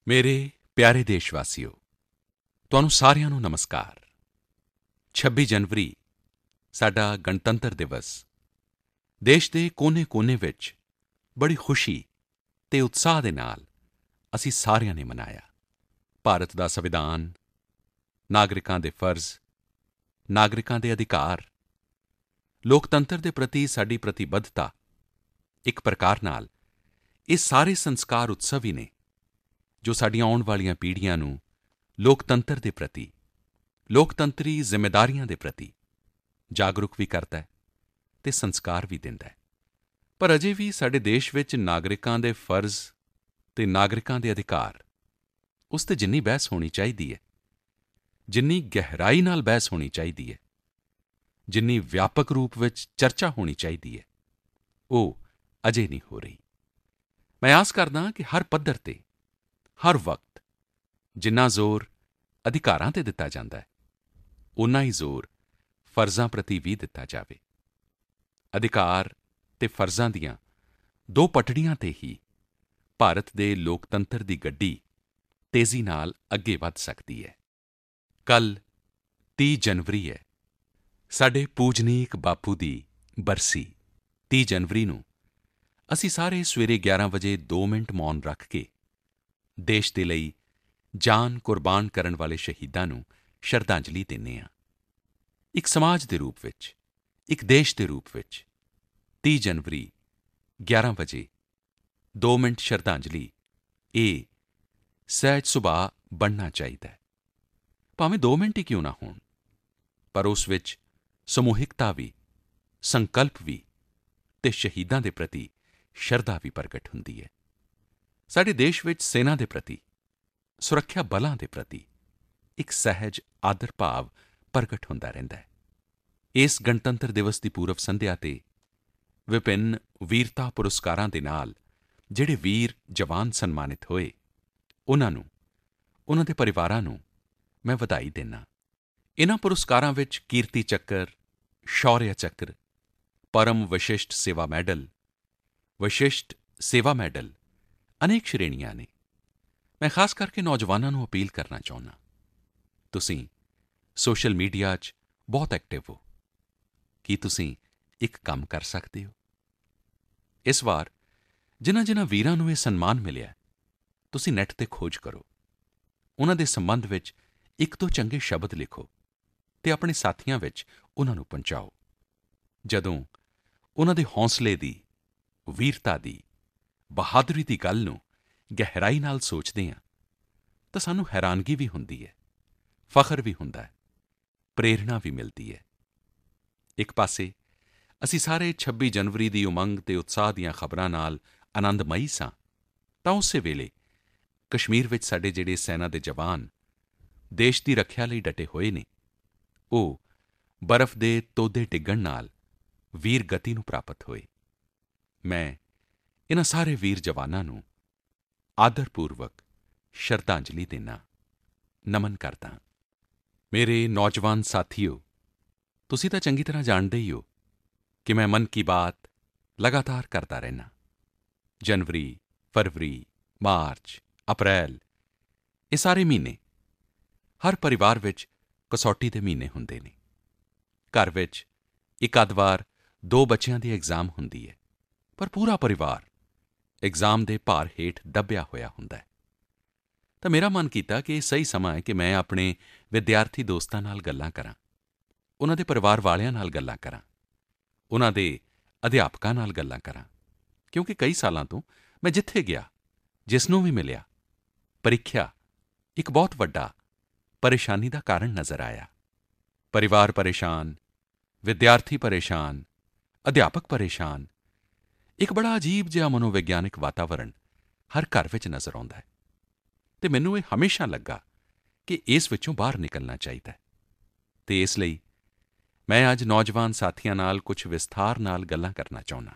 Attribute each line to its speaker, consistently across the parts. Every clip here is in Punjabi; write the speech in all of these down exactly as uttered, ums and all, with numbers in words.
Speaker 1: ਮੇਰੇ ਪਿਆਰੇ ਦੇਸ਼ਵਾਸੀਓ, ਤੁਹਾਨੂੰ ਸਾਰਿਆਂ ਨੂੰ ਨਮਸਕਾਰ। ਛੱਬੀ ਜਨਵਰੀ ਸਾਡਾ ਗਣਤੰਤਰ ਦਿਵਸ ਦੇਸ਼ ਦੇ ਕੋਨੇ-ਕੋਨੇ ਵਿੱਚ ਬੜੀ ਖੁਸ਼ੀ ਅਤੇ ਉਤਸ਼ਾਹ ਦੇ ਨਾਲ ਅਸੀਂ ਸਾਰਿਆਂ ਨੇ ਮਨਾਇਆ। ਭਾਰਤ ਦਾ ਸੰਵਿਧਾਨ, ਨਾਗਰਿਕਾਂ ਦੇ ਫ਼ਰਜ਼, ਨਾਗਰਿਕਾਂ ਦੇ ਅਧਿਕਾਰ, ਲੋਕਤੰਤਰ ਦੇ ਪ੍ਰਤੀ ਸਾਡੀ ਪ੍ਰਤੀਬੱਧਤਾ, ਇੱਕ ਪ੍ਰਕਾਰ ਨਾਲ ਇਹ ਸਾਰੇ ਸੰਸਕਾਰ ਉਤਸਵ ਹੀ ਨੇ ਜੋ ਸਾਡੀਆਂ ਆਉਣ ਵਾਲੀਆਂ ਪੀੜ੍ਹੀਆਂ ਨੂੰ ਲੋਕਤੰਤਰ ਦੇ ਪ੍ਰਤੀ, ਲੋਕਤੰਤਰੀ ਜ਼ਿੰਮੇਵਾਰੀਆਂ ਦੇ ਪ੍ਰਤੀ ਜਾਗਰੂਕ ਵੀ ਕਰਦਾ ਹੈ ਅਤੇ ਸੰਸਕਾਰ ਵੀ ਦਿੰਦਾ ਹੈ। ਪਰ ਅਜੇ ਵੀ ਸਾਡੇ ਦੇਸ਼ ਵਿੱਚ ਨਾਗਰਿਕਾਂ ਦੇ ਫ਼ਰਜ਼ ਅਤੇ ਨਾਗਰਿਕਾਂ ਦੇ ਅਧਿਕਾਰ, ਉਸ 'ਤੇ ਜਿੰਨੀ ਬਹਿਸ ਹੋਣੀ ਚਾਹੀਦੀ ਹੈ, ਜਿੰਨੀ ਗਹਿਰਾਈ ਨਾਲ ਬਹਿਸ ਹੋਣੀ ਚਾਹੀਦੀ ਹੈ, ਜਿੰਨੀ ਵਿਆਪਕ ਰੂਪ ਵਿੱਚ ਚਰਚਾ ਹੋਣੀ ਚਾਹੀਦੀ ਹੈ, ਉਹ ਅਜੇ ਨਹੀਂ ਹੋ ਰਹੀ। ਮੈਂ ਆਸ ਕਰਦਾ ਹਾਂ ਕਿ ਹਰ ਪੱਧਰ 'ਤੇ, ਹਰ ਵਕਤ ਜਿੰਨਾ ਜ਼ੋਰ ਅਧਿਕਾਰਾਂ 'ਤੇ ਦਿੱਤਾ ਜਾਂਦਾ ਹੈ, ਓਨਾ ਹੀ ਜ਼ੋਰ ਫ਼ਰਜ਼ਾਂ ਪ੍ਰਤੀ ਵੀ ਦਿੱਤਾ ਜਾਵੇ। ਅਧਿਕਾਰ ਅਤੇ ਫ਼ਰਜ਼ਾਂ ਦੀਆਂ ਦੋ ਪਟੜੀਆਂ 'ਤੇ ਹੀ ਭਾਰਤ ਦੇ ਲੋਕਤੰਤਰ ਦੀ ਗੱਡੀ ਤੇਜ਼ੀ ਨਾਲ ਅੱਗੇ ਵਧ ਸਕਦੀ ਹੈ। ਕੱਲ੍ਹ ਤੀਹ ਜਨਵਰੀ ਹੈ, ਸਾਡੇ ਪੂਜਨੀਕ ਬਾਪੂ ਦੀ ਬਰਸੀ। ਤੀਹ ਜਨਵਰੀ ਨੂੰ ਅਸੀਂ ਸਾਰੇ ਸਵੇਰੇ ਗਿਆਰਾਂ ਵਜੇ ਦੋ ਮਿੰਟ ਮੌਨ ਰੱਖ ਕੇ ਦੇਸ਼ ਦੇ ਲਈ ਜਾਨ ਕੁਰਬਾਨ ਕਰਨ ਵਾਲੇ ਸ਼ਹੀਦਾਂ ਨੂੰ ਸ਼ਰਧਾਂਜਲੀ ਦਿੰਦੇ ਹਾਂ। ਇੱਕ ਸਮਾਜ ਦੇ ਰੂਪ ਵਿੱਚ, ਇੱਕ ਦੇਸ਼ ਦੇ ਰੂਪ ਵਿੱਚ ਤੀਹ ਜਨਵਰੀ ਗਿਆਰਾਂ ਵਜੇ ਦੋ ਮਿੰਟ ਸ਼ਰਧਾਂਜਲੀ, ਇਹ ਸਹਿਜ ਸੁਭਾਅ ਬਣਨਾ ਚਾਹੀਦਾ ਹੈ। ਭਾਵੇਂ ਦੋ ਮਿੰਟ ਹੀ ਕਿਉਂ ਨਾ ਹੋਣ, ਪਰ ਉਸ ਵਿੱਚ ਸਮੂਹਿਕਤਾ ਵੀ, ਸੰਕਲਪ ਵੀ ਅਤੇ ਸ਼ਹੀਦਾਂ ਦੇ ਪ੍ਰਤੀ ਸ਼ਰਧਾ ਵੀ ਪ੍ਰਗਟ ਹੁੰਦੀ ਹੈ। ਸਾਡੇ ਦੇਸ਼ ਵਿੱਚ ਸੈਨਾ ਦੇ ਪ੍ਰਤੀ, ਸੁਰੱਖਿਆ ਬਲਾਂ ਦੇ ਪ੍ਰਤੀ ਇੱਕ ਸਹਿਜ ਆਦਰ ਭਾਵ ਪ੍ਰਗਟ ਹੁੰਦਾ ਰਹਿੰਦਾ ਹੈ। ਇਸ ਗਣਤੰਤਰ ਦਿਵਸ ਦੀ ਪੂਰਵ ਸੰਧਿਆ 'ਤੇ ਵਿਭਿੰਨ ਵੀਰਤਾ ਪੁਰਸਕਾਰਾਂ ਦੇ ਨਾਲ ਜਿਹੜੇ ਵੀਰ ਜਵਾਨ ਸਨਮਾਨਿਤ ਹੋਏ, ਉਨ੍ਹਾਂ ਨੂੰ, ਉਨ੍ਹਾਂ ਦੇ ਪਰਿਵਾਰਾਂ ਨੂੰ ਮੈਂ ਵਧਾਈ ਦਿੰਦਾ। ਇਨ੍ਹਾਂ ਪੁਰਸਕਾਰਾਂ ਵਿੱਚ ਕੀਰਤੀ ਚੱਕਰ, ਸ਼ੌਰਯ ਚੱਕਰ, ਪਰਮ ਵਿਸ਼ਿਸ਼ਟ ਸੇਵਾ ਮੈਡਲ, ਵਿਸ਼ਿਸ਼ਟ ਸੇਵਾ ਮੈਡਲ, ਅਨੇਕ ਸ਼੍ਰੇਣੀਆਂ ਨੇ। ਮੈਂ ਖਾਸ ਕਰਕੇ ਨੌਜਵਾਨਾਂ ਨੂੰ ਅਪੀਲ ਕਰਨਾ ਚਾਹੁੰਦਾ, ਤੁਸੀਂ ਸੋਸ਼ਲ ਮੀਡੀਆ 'ਚ ਬਹੁਤ ਐਕਟਿਵ ਹੋ। ਕੀ ਤੁਸੀਂ ਇੱਕ ਕੰਮ ਕਰ ਸਕਦੇ ਹੋ? ਇਸ ਵਾਰ ਜਿਨ੍ਹਾਂ-ਜਿਨ੍ਹਾਂ ਵੀਰਾਂ ਨੂੰ ਇਹ ਸਨਮਾਨ ਮਿਲਿਆ, ਤੁਸੀਂ ਨੈੱਟ 'ਤੇ ਖੋਜ ਕਰੋ, ਉਨ੍ਹਾਂ ਦੇ ਸੰਬੰਧ ਵਿੱਚ ਇੱਕ ਦੋ ਚੰਗੇ ਸ਼ਬਦ ਲਿਖੋ ਅਤੇ ਆਪਣੇ ਸਾਥੀਆਂ ਵਿੱਚ ਉਨ੍ਹਾਂ ਨੂੰ ਪਹੁੰਚਾਓ। ਜਦੋਂ ਉਨ੍ਹਾਂ ਦੇ ਹੌਸਲੇ ਦੀ, ਵੀਰਤਾ ਦੀ, ਬਹਾਦਰੀ ਦੀ ਗੱਲ ਨੂੰ ਗਹਿਰਾਈ ਨਾਲ ਸੋਚਦੇ ਹਾਂ ਤਾਂ ਸਾਨੂੰ ਹੈਰਾਨਗੀ ਵੀ ਹੁੰਦੀ ਹੈ, ਫ਼ਖਰ ਵੀ ਹੁੰਦਾ ਹੈ, ਪ੍ਰੇਰਣਾ ਵੀ ਮਿਲਦੀ ਹੈ। ਇੱਕ ਪਾਸੇ ਅਸੀਂ ਸਾਰੇ ਛੱਬੀ ਜਨਵਰੀ ਦੀ ਉਮੰਗ ਅਤੇ ਉਤਸ਼ਾਹ ਦੀਆਂ ਖ਼ਬਰਾਂ ਨਾਲ ਆਨੰਦਮਈ ਸਾਂ, ਤਾਂ ਉਸੇ ਵੇਲੇ ਕਸ਼ਮੀਰ ਵਿੱਚ ਸਾਡੇ ਜਿਹੜੇ ਸੈਨਾ ਦੇ ਜਵਾਨ ਦੇਸ਼ ਦੀ ਰੱਖਿਆ ਲਈ ਡਟੇ ਹੋਏ ਨੇ, ਉਹ ਬਰਫ਼ ਦੇ ਤੋਦੇ ਡਿੱਗਣ ਨਾਲ ਵੀਰ ਗਤੀ ਨੂੰ ਪ੍ਰਾਪਤ ਹੋਏ। ਮੈਂ ਇਨ੍ਹਾਂ ਸਾਰੇ ਵੀਰ ਜਵਾਨਾਂ ਨੂੰ ਆਦਰ ਪੂਰਵਕ ਸ਼ਰਧਾਂਜਲੀ ਦਿੰਦਾ, ਨਮਨ ਕਰਦਾ। ਮੇਰੇ ਨੌਜਵਾਨ ਸਾਥੀਓ, ਤੁਸੀਂ ਤਾਂ ਚੰਗੀ ਤਰ੍ਹਾਂ ਜਾਣਦੇ ਹੀ ਹੋ ਕਿ ਮੈਂ ਮਨ ਕੀ ਬਾਤ ਲਗਾਤਾਰ ਕਰਦਾ ਰਹਿੰਦਾ। ਜਨਵਰੀ, ਫਰਵਰੀ, ਮਾਰਚ, ਅਪ੍ਰੈਲ, ਇਹ ਸਾਰੇ ਮਹੀਨੇ ਹਰ ਪਰਿਵਾਰ ਵਿੱਚ ਕਸੌਟੀ ਦੇ ਮਹੀਨੇ ਹੁੰਦੇ ਨੇ। ਘਰ ਵਿੱਚ ਇੱਕ ਅੱਧ ਵਾਰ ਦੋ ਬੱਚਿਆਂ ਦੀ ਐਗਜ਼ਾਮ ਹੁੰਦੀ ਹੈ, ਪਰ ਪੂਰਾ ਪਰਿਵਾਰ ਐਗਜ਼ਾਮ ਦੇ ਭਾਰ ਹੇਠ ਦੱਬਿਆ ਹੋਇਆ ਹੁੰਦਾ ਹੈ। ਤਾਂ ਮੇਰਾ ਮਨ ਕੀਤਾ ਕਿ ਇਹ ਸਹੀ ਸਮਾਂ ਹੈ ਕਿ ਮੈਂ ਆਪਣੇ ਵਿਦਿਆਰਥੀ ਦੋਸਤਾਂ ਨਾਲ ਗੱਲਾਂ ਕਰਾਂ, ਉਨ੍ਹਾਂ ਦੇ ਪਰਿਵਾਰ ਵਾਲਿਆਂ ਨਾਲ ਗੱਲਾਂ ਕਰਾਂ, ਉਨ੍ਹਾਂ ਦੇ ਅਧਿਆਪਕਾਂ ਨਾਲ ਗੱਲਾਂ ਕਰਾਂ, ਕਿਉਂਕਿ ਕਈ ਸਾਲਾਂ ਤੋਂ ਮੈਂ ਜਿੱਥੇ ਗਿਆ, ਜਿਸ ਨੂੰ ਵੀ ਮਿਲਿਆ, ਪ੍ਰੀਖਿਆ ਇੱਕ ਬਹੁਤ ਵੱਡਾ ਪਰੇਸ਼ਾਨੀ ਦਾ ਕਾਰਨ ਨਜ਼ਰ ਆਇਆ। ਪਰਿਵਾਰ ਪਰੇਸ਼ਾਨ, ਵਿਦਿਆਰਥੀ ਪਰੇਸ਼ਾਨ, ਅਧਿਆਪਕ ਪਰੇਸ਼ਾਨ, ਇੱਕ ਬੜਾ ਅਜੀਬ ਜਿਹਾ ਮਨੋਵਿਗਿਆਨਕ ਵਾਤਾਵਰਣ ਹਰ ਘਰ ਵਿੱਚ ਨਜ਼ਰ ਆਉਂਦਾ ਹੈ ਅਤੇ ਮੈਨੂੰ ਇਹ ਹਮੇਸ਼ਾ ਲੱਗਾ ਕਿ ਇਸ ਵਿੱਚੋਂ ਬਾਹਰ ਨਿਕਲਣਾ ਚਾਹੀਦਾ ਹੈ। ਅਤੇ ਇਸ ਲਈ ਮੈਂ ਅੱਜ ਨੌਜਵਾਨ ਸਾਥੀਆਂ ਨਾਲ ਕੁਝ ਵਿਸਥਾਰ ਨਾਲ ਗੱਲਾਂ ਕਰਨਾ ਚਾਹੁੰਦਾ।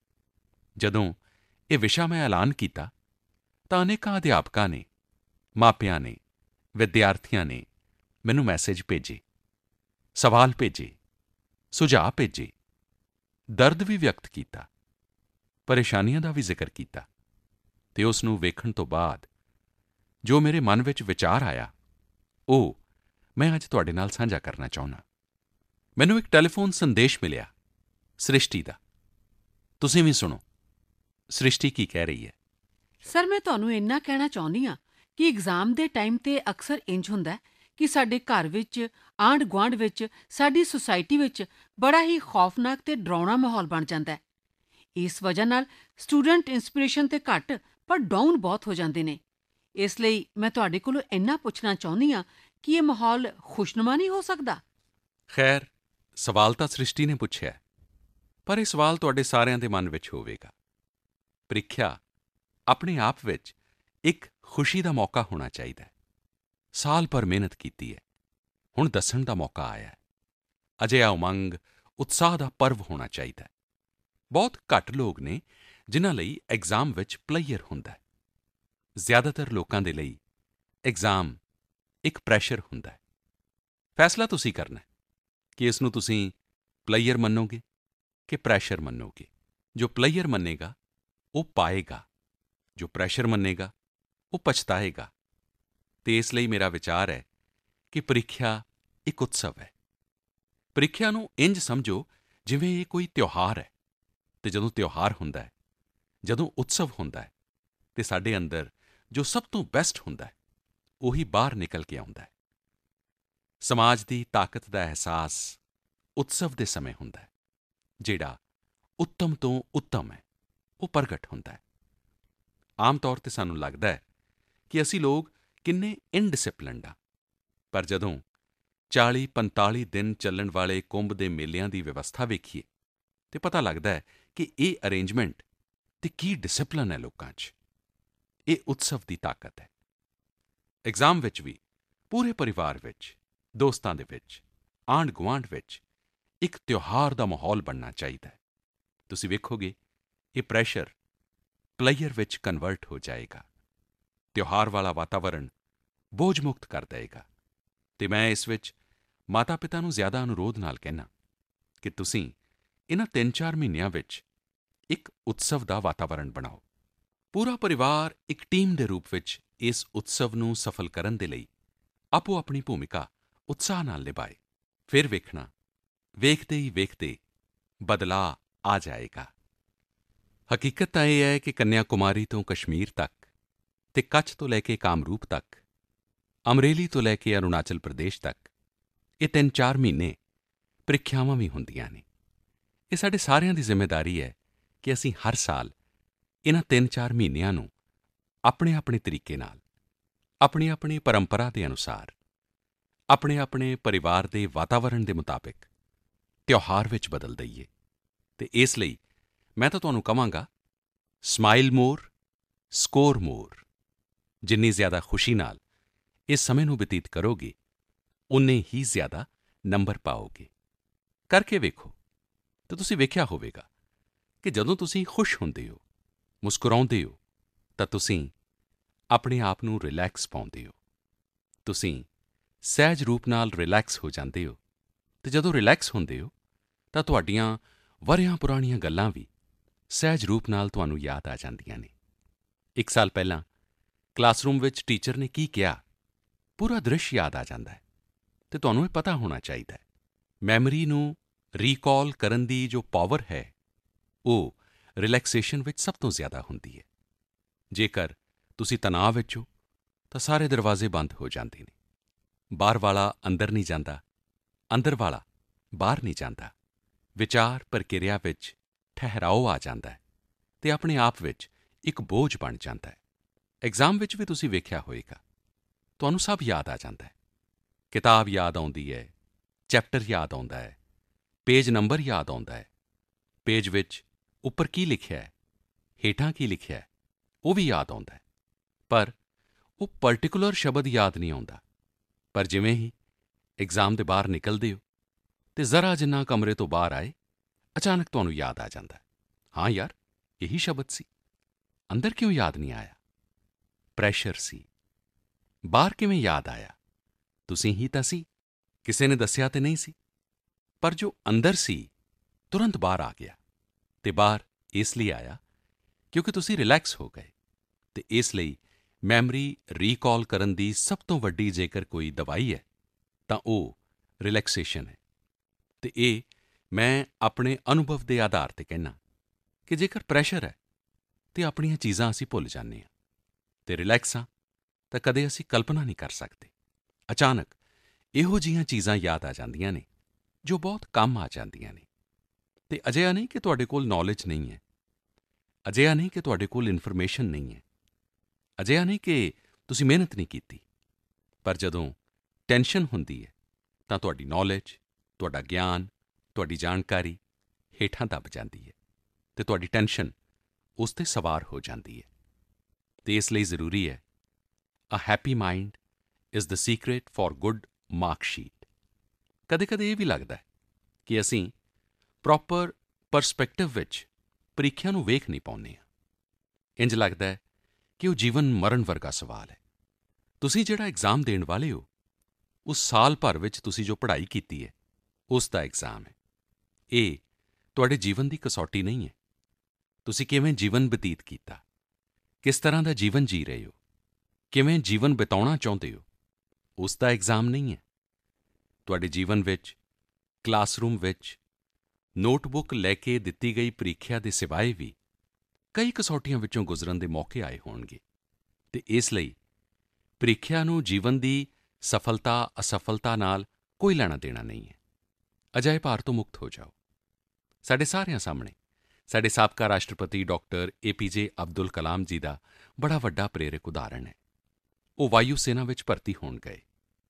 Speaker 1: ਜਦੋਂ ਇਹ ਵਿਸ਼ਾ ਮੈਂ ਐਲਾਨ ਕੀਤਾ ਤਾਂ ਅਨੇਕਾਂ ਅਧਿਆਪਕਾਂ ਨੇ, ਮਾਪਿਆਂ ਨੇ, ਵਿਦਿਆਰਥੀਆਂ ਨੇ ਮੈਨੂੰ ਮੈਸੇਜ ਭੇਜੇ, ਸਵਾਲ ਭੇਜੇ, ਸੁਝਾਅ ਭੇਜੇ, ਦਰਦ ਵੀ ਵਿਅਕਤ ਕੀਤਾ, ਪਰੇਸ਼ਾਨੀਆਂ ਦਾ ਵੀ ਜ਼ਿਕਰ ਕੀਤਾ ਅਤੇ ਉਸ ਨੂੰ ਵੇਖਣ ਤੋਂ ਬਾਅਦ ਜੋ ਮੇਰੇ ਮਨ ਵਿੱਚ ਵਿਚਾਰ ਆਇਆ, ਉਹ ਮੈਂ ਅੱਜ ਤੁਹਾਡੇ ਨਾਲ ਸਾਂਝਾ ਕਰਨਾ ਚਾਹੁੰਦਾ। ਮੈਨੂੰ ਇੱਕ ਟੈਲੀਫੋਨ ਸੰਦੇਸ਼ ਮਿਲਿਆ ਸ੍ਰਿਸ਼ਟੀ ਦਾ। ਤੁਸੀਂ ਵੀ ਸੁਣੋ, ਸ੍ਰਿਸ਼ਟੀ ਕੀ ਕਹਿ ਰਹੀ ਹੈ।
Speaker 2: ਸਰ, ਮੈਂ ਤੁਹਾਨੂੰ ਇੰਨਾ ਕਹਿਣਾ ਚਾਹੁੰਦੀ ਹਾਂ ਕਿ ਐਗਜ਼ਾਮ ਦੇ ਟਾਈਮ 'ਤੇ ਅਕਸਰ ਇੰਝ ਹੁੰਦਾ ਹੈ ਕਿ ਸਾਡੇ ਘਰ ਵਿੱਚ, ਆਂਢ-ਗੁਆਂਢ ਵਿੱਚ, ਸਾਡੀ ਸੁਸਾਇਟੀ ਵਿੱਚ ਬੜਾ ਹੀ ਖੌਫਨਾਕ ਤੇ ਡਰਾਉਣਾ ਮਾਹੌਲ ਬਣ ਜਾਂਦਾ ਹੈ। ਇਸ ਵਜ੍ਹਾ ਨਾਲ ਸਟੂਡੈਂਟ ਇੰਸਪੀਰੇਸ਼ਨ ਤੇ ਘੱਟ ਪਰ ਡਾਊਨ ਬਹੁਤ ਹੋ ਜਾਂਦੇ ਨੇ। ਇਸ ਲਈ ਮੈਂ ਤੁਹਾਡੇ ਕੋਲੋਂ ਇੰਨਾ ਪੁੱਛਣਾ ਚਾਹੁੰਦੀ ਹਾਂ ਕਿ ਇਹ ਮਾਹੌਲ ਖੁਸ਼ਨੁਮਾ ਨਹੀਂ ਹੋ ਸਕਦਾ?
Speaker 1: ਖੈਰ, ਸਵਾਲ ਤਾਂ ਸ੍ਰਿਸ਼ਟੀ ਨੇ ਪੁੱਛਿਆ, ਪਰ ਇਹ ਸਵਾਲ ਤੁਹਾਡੇ ਸਾਰਿਆਂ ਦੇ ਮਨ ਵਿੱਚ ਹੋਵੇਗਾ। ਪ੍ਰੀਖਿਆ ਆਪਣੇ ਆਪ ਵਿੱਚ ਇੱਕ ਖੁਸ਼ੀ ਦਾ ਮੌਕਾ ਹੋਣਾ ਚਾਹੀਦਾ ਹੈ। ਸਾਲ ਭਰ ਮਿਹਨਤ ਕੀਤੀ ਹੈ, ਹੁਣ ਦੱਸਣ ਦਾ ਮੌਕਾ ਆਇਆ ਹੈ। ਅਜਿਹਾ ਉਮੰਗ, ਉਤਸ਼ਾਹ ਦਾ ਪਰਵ ਹੋਣਾ ਚਾਹੀਦਾ ਹੈ। ਬਹੁਤ ਘੱਟ ਲੋਕ ਨੇ ਜਿਨ੍ਹਾਂ ਲਈ ਐਗਜ਼ਾਮ ਵਿੱਚ ਪਲੇਅਰ ਹੁੰਦਾ ਹੈ। ਜ਼ਿਆਦਾਤਰ ਲੋਕਾਂ ਦੇ ਲਈ ਐਗਜ਼ਾਮ ਇੱਕ ਪ੍ਰੈਸ਼ਰ ਹੁੰਦਾ ਹੈ। ਫੈਸਲਾ ਤੁਸੀਂ ਕਰਨਾ ਹੈ ਕਿ ਇਸ ਨੂੰ ਤੁਸੀਂ ਪਲੇਅਰ ਮੰਨੋਗੇ ਕਿ ਪ੍ਰੈਸ਼ਰ ਮੰਨੋਗੇ। ਜੋ ਪਲੇਅਰ ਮੰਨੇਗਾ ਉਹ ਪਾਏਗਾ, ਜੋ ਪ੍ਰੈਸ਼ਰ ਮੰਨੇਗਾ ਉਹ ਪਛਤਾਏਗਾ। ਅਤੇ ਇਸ ਲਈ ਮੇਰਾ ਵਿਚਾਰ ਹੈ ਕਿ ਪ੍ਰੀਖਿਆ ਇੱਕ ਉਤਸਵ ਹੈ। ਪ੍ਰੀਖਿਆ ਨੂੰ ਇੰਝ ਸਮਝੋ ਜਿਵੇਂ ਇਹ ਕੋਈ ਤਿਉਹਾਰ ਹੈ, ਅਤੇ ਜਦੋਂ ਤਿਉਹਾਰ ਹੁੰਦਾ ਹੈ, ਜਦੋਂ ਉਤਸਵ ਹੁੰਦਾ ਹੈ, ਅਤੇ ਸਾਡੇ ਅੰਦਰ ਜੋ ਸਭ ਤੋਂ ਬੈਸਟ ਹੁੰਦਾ ਹੈ ਉਹੀ ਬਾਹਰ ਨਿਕਲ ਕੇ ਆਉਂਦਾ ਹੈ। ਸਮਾਜ ਦੀ ਤਾਕਤ ਦਾ ਅਹਿਸਾਸ ਉਤਸਵ ਦੇ ਸਮੇਂ ਹੁੰਦਾ ਹੈ। ਜਿਹੜਾ ਉੱਤਮ ਤੋਂ ਉੱਤਮ ਹੈ ਉਹ ਪ੍ਰਗਟ ਹੁੰਦਾ ਹੈ। ਆਮ ਤੌਰ 'ਤੇ ਸਾਨੂੰ ਲੱਗਦਾ ਹੈ ਕਿ ਅਸੀਂ ਲੋਕ ਕਿੰਨੇ ਇਨਡਿਸਿਪਲਿਨਡ ਹਾਂ, ਪਰ ਜਦੋਂ ਚਾਲੀ ਪੰਤਾਲੀ ਦਿਨ ਚੱਲਣ ਵਾਲੇ ਕੁੰਭ ਦੇ ਮੇਲਿਆਂ ਦੀ ਵਿਵਸਥਾ ਵੇਖੀਏ ਤਾਂ ਪਤਾ ਲੱਗਦਾ ਹੈ ਕਿ ਇਹ ਅਰੇਂਜਮੈਂਟ ਅਤੇ ਕੀ ਡਿਸਿਪਲਿਨ ਹੈ ਲੋਕਾਂ 'ਚ। ਇਹ ਉਤਸਵ ਦੀ ਤਾਕਤ ਹੈ। ਐਗਜ਼ਾਮ ਵਿੱਚ ਵੀ ਪੂਰੇ ਪਰਿਵਾਰ ਵਿੱਚ, ਦੋਸਤਾਂ ਦੇ ਵਿੱਚ, ਆਂਢ-ਗੁਆਂਢ ਵਿੱਚ ਇੱਕ ਤਿਉਹਾਰ ਦਾ ਮਾਹੌਲ ਬਣਨਾ ਚਾਹੀਦਾ ਹੈ। ਤੁਸੀਂ ਵੇਖੋਗੇ ਇਹ ਪ੍ਰੈਸ਼ਰ ਪਲੇਅਰ ਵਿੱਚ ਕਨਵਰਟ ਹੋ ਜਾਏਗਾ। ਤਿਉਹਾਰ ਵਾਲਾ ਵਾਤਾਵਰਣ ਬੋਝ ਮੁਕਤ ਕਰ ਦੇਵੇਗਾ। ਅਤੇ ਮੈਂ ਇਸ ਵਿੱਚ ਮਾਤਾ-ਪਿਤਾ ਨੂੰ ਜ਼ਿਆਦਾ ਅਨੁਰੋਧ ਨਾਲ ਕਹਿੰਦਾ ਕਿ ਤੁਸੀਂ ਇਨ੍ਹਾਂ ਤਿੰਨ ਚਾਰ ਮਹੀਨਿਆਂ ਵਿੱਚ ਇੱਕ ਉਤਸਵ ਦਾ ਵਾਤਾਵਰਣ ਬਣਾਓ। ਪੂਰਾ ਪਰਿਵਾਰ ਇੱਕ ਟੀਮ ਦੇ ਰੂਪ ਵਿੱਚ ਇਸ ਉਤਸਵ ਨੂੰ ਸਫਲ ਕਰਨ ਦੇ ਲਈ ਆਪੋ ਆਪਣੀ ਭੂਮਿਕਾ ਉਤਸ਼ਾਹ ਨਾਲ ਨਿਭਾਏ। ਫਿਰ ਵੇਖਣਾ, ਵੇਖਦੇ ਹੀ ਵੇਖਦੇ ਬਦਲਾਅ ਆ ਜਾਏਗਾ। ਹਕੀਕਤ ਤਾਂ ਇਹ ਹੈ ਕਿ ਕੰਨਿਆ ਕੁਮਾਰੀ ਤੋਂ ਕਸ਼ਮੀਰ ਤੱਕ ਅਤੇ ਕੱਛ ਤੋਂ ਲੈ ਕੇ ਕਾਮਰੂਪ ਤੱਕ, ਅਮਰੇਲੀ ਤੋਂ ਲੈ ਕੇ ਅਰੁਣਾਚਲ ਪ੍ਰਦੇਸ਼ ਤੱਕ ਇਹ ਤਿੰਨ ਚਾਰ ਮਹੀਨੇ ਪ੍ਰੀਖਿਆਵਾਂ ਵੀ ਹੁੰਦੀਆਂ ਨੇ। ਇਹ ਸਾਡੇ ਸਾਰਿਆਂ ਦੀ ਜ਼ਿੰਮੇਵਾਰੀ ਹੈ ਕਿ ਅਸੀਂ ਹਰ ਸਾਲ ਇਨ੍ਹਾਂ ਤਿੰਨ ਚਾਰ ਮਹੀਨਿਆਂ ਨੂੰ ਆਪਣੇ ਆਪਣੇ ਤਰੀਕੇ ਨਾਲ, ਆਪਣੀ ਆਪਣੀ ਪਰੰਪਰਾ ਦੇ ਅਨੁਸਾਰ, ਆਪਣੇ ਆਪਣੇ ਪਰਿਵਾਰ ਦੇ ਵਾਤਾਵਰਣ ਦੇ ਮੁਤਾਬਿਕ ਤਿਉਹਾਰ ਵਿੱਚ ਬਦਲ ਦਈਏ। ਅਤੇ ਇਸ ਲਈ ਮੈਂ ਤਾਂ ਤੁਹਾਨੂੰ ਕਹਾਂਗਾ, ਸਮਾਈਲ ਮੋਰ, ਸਕੋਰ ਮੋਰ। ਜਿੰਨੀ ਜ਼ਿਆਦਾ ਖੁਸ਼ੀ ਨਾਲ ਇਸ ਸਮੇਂ ਨੂੰ ਬਤੀਤ ਕਰੋਗੇ, ਉਨੇ ਹੀ ਜ਼ਿਆਦਾ ਨੰਬਰ ਪਾਓਗੇ। ਕਰਕੇ ਵੇਖੋ ਤਾਂ ਤੁਸੀਂ ਵੇਖਿਆ ਹੋਵੇਗਾ ਕਿ ਜਦੋਂ ਤੁਸੀਂ ਖੁਸ਼ ਹੁੰਦੇ ਹੋ, ਮੁਸਕਰਾਉਂਦੇ ਹੋ, ਤਾਂ ਤੁਸੀਂ ਆਪਣੇ ਆਪ ਨੂੰ ਰਿਲੈਕਸ ਪਾਉਂਦੇ ਹੋ। ਤੁਸੀਂ ਸਹਿਜ ਰੂਪ ਨਾਲ ਰਿਲੈਕਸ ਹੋ ਜਾਂਦੇ ਹੋ, ਅਤੇ ਜਦੋਂ ਰਿਲੈਕਸ ਹੁੰਦੇ ਹੋ ਤਾਂ ਤੁਹਾਡੀਆਂ ਵਰ੍ਹਿਆਂ ਪੁਰਾਣੀਆਂ ਗੱਲਾਂ ਵੀ ਸਹਿਜ ਰੂਪ ਨਾਲ ਤੁਹਾਨੂੰ ਯਾਦ ਆ ਜਾਂਦੀਆਂ ਨੇ। ਇੱਕ ਸਾਲ ਪਹਿਲਾਂ ਕਲਾਸਰੂਮ ਵਿੱਚ ਟੀਚਰ ਨੇ ਕੀ ਕਿਹਾ, ਪੂਰਾ ਦ੍ਰਿਸ਼ ਯਾਦ ਆ ਜਾਂਦਾ ਹੈ। ਅਤੇ ਤੁਹਾਨੂੰ ਇਹ ਪਤਾ ਹੋਣਾ ਚਾਹੀਦਾ ਹੈ, ਮੈਮਰੀ ਨੂੰ ਰੀਕਾਲ ਕਰਨ ਦੀ ਜੋ ਪਾਵਰ ਹੈ ਉਹ ਰਿਲੈਕਸੇਸ਼ਨ ਵਿੱਚ ਸਭ ਤੋਂ ਜ਼ਿਆਦਾ ਹੁੰਦੀ ਹੈ। ਜੇਕਰ ਤੁਸੀਂ ਤਣਾਅ ਵਿੱਚ ਹੋ ਤਾਂ ਸਾਰੇ ਦਰਵਾਜ਼ੇ ਬੰਦ ਹੋ ਜਾਂਦੇ ਨੇ। ਬਾਹਰ ਵਾਲਾ ਅੰਦਰ ਨਹੀਂ ਜਾਂਦਾ, ਅੰਦਰ ਵਾਲਾ ਬਾਹਰ ਨਹੀਂ ਜਾਂਦਾ। ਵਿਚਾਰ ਪ੍ਰਕਿਰਿਆ ਵਿੱਚ ਠਹਿਰਾਓ ਆ ਜਾਂਦਾ ਹੈ ਅਤੇ ਆਪਣੇ ਆਪ ਵਿੱਚ ਇੱਕ ਬੋਝ ਬਣ ਜਾਂਦਾ ਹੈ। ਐਗਜ਼ਾਮ ਵਿੱਚ ਵੀ ਤੁਸੀਂ ਵੇਖਿਆ ਹੋਵੇਗਾ, ਤੁਹਾਨੂੰ ਸਭ ਯਾਦ ਆ ਜਾਂਦਾ ਹੈ। ਕਿਤਾਬ ਯਾਦ ਆਉਂਦੀ ਹੈ, ਚੈਪਟਰ ਯਾਦ ਆਉਂਦਾ ਹੈ, ਪੇਜ ਨੰਬਰ ਯਾਦ ਆਉਂਦਾ ਹੈ, ਪੇਜ ਵਿੱਚ ਉੱਪਰ ਕੀ ਲਿਖਿਆ ਹੈ, ਹੇਠਾਂ ਕੀ ਲਿਖਿਆ ਹੈ, ਉਹ ਵੀ ਯਾਦ ਆਉਂਦਾ ਹੈ। ਪਰ ਉਹ ਪਰਟੀਕੁਲਰ ਸ਼ਬਦ ਯਾਦ ਨਹੀਂ ਆਉਂਦਾ। ਪਰ ਜਿਵੇਂ ਹੀ ਐਗਜ਼ਾਮ ਦੇ ਬਾਹਰ ਨਿਕਲਦੇ ਹੋ ਅਤੇ ਜ਼ਰਾ ਜਿੰਨਾ ਕਮਰੇ ਤੋਂ ਬਾਹਰ ਆਏ, ਅਚਾਨਕ ਤੁਹਾਨੂੰ ਯਾਦ ਆ ਜਾਂਦਾ ਹੈ, ਹਾਂ ਯਾਰ, ਇਹੀ ਸ਼ਬਦ ਸੀ। ਅੰਦਰ ਕਿਉਂ ਯਾਦ ਨਹੀਂ ਆਇਆ? ਪ੍ਰੈਸ਼ਰ ਸੀ। ਬਾਹਰ ਕਿਵੇਂ ਯਾਦ ਆਇਆ? ਤੁਸੀਂ ਹੀ ਤਾਂ ਸੀ, ਕਿਸੇ ਨੇ ਦੱਸਿਆ ਤਾਂ ਨਹੀਂ ਸੀ। ਪਰ ਜੋ ਅੰਦਰ ਸੀ ਤੁਰੰਤ ਬਾਹਰ ਆ ਗਿਆ। ਅਤੇ ਬਾਹਰ ਇਸ ਲਈ ਆਇਆ ਕਿਉਂਕਿ ਤੁਸੀਂ ਰਿਲੈਕਸ ਹੋ ਗਏ। ਅਤੇ ਇਸ ਲਈ ਮੈਮਰੀ ਰੀਕਾਲ ਕਰਨ ਦੀ ਸਭ ਤੋਂ ਵੱਡੀ ਜੇਕਰ ਕੋਈ ਦਵਾਈ ਹੈ ਤਾਂ ਉਹ ਰਿਲੈਕਸੇਸ਼ਨ ਹੈ। ਅਤੇ ਇਹ ਮੈਂ ਆਪਣੇ ਅਨੁਭਵ ਦੇ ਆਧਾਰ ਤੇ ਕਹਿੰਦਾ ਕਿ ਜੇਕਰ ਪ੍ਰੈਸ਼ਰ ਹੈ ਤਾਂ ਆਪਣੀਆਂ ਚੀਜ਼ਾਂ ਅਸੀਂ ਭੁੱਲ ਜਾਂਦੇ ਹਾਂ, ਅਤੇ ਰਿਲੈਕਸ ਹਾਂ ਤਾਂ ਕਦੇ ਅਸੀਂ ਕਲਪਨਾ ਨਹੀਂ ਕਰ ਸਕਦੇ। ਅਚਾਨਕ ਇਹੋ ਜਿਹੀਆਂ ਚੀਜ਼ਾਂ ਯਾਦ ਆ ਜਾਂਦੀਆਂ ਨੇ ਜੋ ਬਹੁਤ ਕੰਮ ਆ ਜਾਂਦੀਆਂ ਨੇ। ਅਤੇ ਅਜਿਹਾ ਨਹੀਂ ਕਿ ਤੁਹਾਡੇ ਕੋਲ ਨੌਲੇਜ ਨਹੀਂ ਹੈ, ਅਜਿਹਾ ਨਹੀਂ ਕਿ ਤੁਹਾਡੇ ਕੋਲ ਇਨਫੋਰਮੇਸ਼ਨ ਨਹੀਂ ਹੈ, ਅਜਿਹਾ ਨਹੀਂ ਕਿ ਤੁਸੀਂ ਮਿਹਨਤ ਨਹੀਂ ਕੀਤੀ, ਪਰ ਜਦੋਂ ਟੈਨਸ਼ਨ ਹੁੰਦੀ ਹੈ ਤਾਂ ਤੁਹਾਡੀ ਨੌਲੇਜ, ਤੁਹਾਡਾ ਗਿਆਨ, ਤੁਹਾਡੀ ਜਾਣਕਾਰੀ ਹੇਠਾਂ ਦੱਬ ਜਾਂਦੀ ਹੈ ਅਤੇ ਤੁਹਾਡੀ ਟੈਨਸ਼ਨ ਉਸ 'ਤੇ ਸਵਾਰ ਹੋ ਜਾਂਦੀ ਹੈ। ਅਤੇ ਇਸ ਲਈ ਜ਼ਰੂਰੀ ਹੈ a happy mind is the secret for good marksheet. ਕਦੇ-ਕਦੇ ਇਹ ਵੀ ਲੱਗਦਾ ਹੈ ਕਿ ਅਸੀਂ ਪ੍ਰੋਪਰ ਪਰਸਪੈਕਟਿਵ ਵਿੱਚ ਪ੍ਰੀਖਿਆ ਨੂੰ ਵੇਖ ਨਹੀਂ ਪਾਉਂਦੇ ਹਾਂ। ਇੰਝ ਲੱਗਦਾ ਹੈ ਕਿ ਉਹ ਜੀਵਨ ਮਰਨ ਵਰਗਾ ਸਵਾਲ ਹੈ। ਤੁਸੀਂ ਜਿਹੜਾ ਐਗਜ਼ਾਮ ਦੇਣ ਵਾਲੇ ਹੋ, ਉਸ ਸਾਲ ਭਰ ਵਿੱਚ ਤੁਸੀਂ ਜੋ ਪੜ੍ਹਾਈ ਕੀਤੀ ਹੈ ਉਸ ਦਾ ਐਗਜ਼ਾਮ ਹੈ। ਇਹ ਤੁਹਾਡੇ ਜੀਵਨ ਦੀ ਕਸੌਟੀ ਨਹੀਂ ਹੈ। ਤੁਸੀਂ ਕਿਵੇਂ ਜੀਵਨ ਬਤੀਤ ਕੀਤਾ, ਕਿਸ ਤਰ੍ਹਾਂ ਦਾ ਜੀਵਨ ਜੀ ਰਹੇ ਹੋ, ਕਿਵੇਂ ਜੀਵਨ ਬਿਤਾਉਣਾ ਚਾਹੁੰਦੇ ਹੋ, ਉਸ ਦਾ ਐਗਜ਼ਾਮ ਨਹੀਂ ਹੈ। ਤੁਹਾਡੇ ਜੀਵਨ ਵਿੱਚ, ਕਲਾਸਰੂਮ ਵਿੱਚ, ਨੋਟਬੁੱਕ ਲੈ ਕੇ ਦਿੱਤੀ ਗਈ ਪ੍ਰੀਖਿਆ ਦੇ ਸਿਵਾਏ ਵੀ ਕਈ ਕਸੌਟੀਆਂ ਵਿੱਚੋਂ ਗੁਜ਼ਰਨ ਦੇ ਮੌਕੇ ਆਏ ਹੋਣਗੇ। ਅਤੇ ਇਸ ਲਈ ਪ੍ਰੀਖਿਆ ਨੂੰ ਜੀਵਨ ਦੀ ਸਫਲਤਾ ਅਸਫਲਤਾ ਨਾਲ ਕੋਈ ਲੈਣਾ ਦੇਣਾ ਨਹੀਂ ਹੈ। ਅਜਿਹੇ ਭਾਰ ਤੋਂ ਮੁਕਤ ਹੋ ਜਾਓ। ਸਾਡੇ ਸਾਰਿਆਂ ਸਾਹਮਣੇ ਸਾਡੇ ਸਾਬਕਾ ਰਾਸ਼ਟਰਪਤੀ ਡਾਕਟਰ ਏ ਪੀ ਜੇ ਅਬਦੁਲ ਕਲਾਮ ਜੀ ਦਾ ਬੜਾ ਵੱਡਾ ਪ੍ਰੇਰਕ ਉਦਾਹਰਣ ਹੈ। ਉਹ ਵਾਯੂ ਸੈਨਾ ਵਿੱਚ ਭਰਤੀ ਹੋਣ ਗਏ,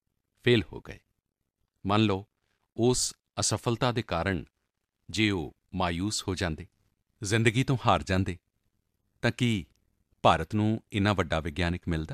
Speaker 1: ਫੇਲ ਹੋ ਗਏ। ਮੰਨ ਲਓ ਉਸ ਅਸਫਲਤਾ ਦੇ ਕਾਰਨ ਜੇ ਉਹ ਮਾਯੂਸ ਹੋ ਜਾਂਦੇ, ਜ਼ਿੰਦਗੀ ਤੋਂ ਹਾਰ ਜਾਂਦੇ, ਤਾਂ ਕੀ ਭਾਰਤ ਨੂੰ ਇੰਨਾ ਵੱਡਾ ਵਿਗਿਆਨਕ ਮਿਲਦਾ,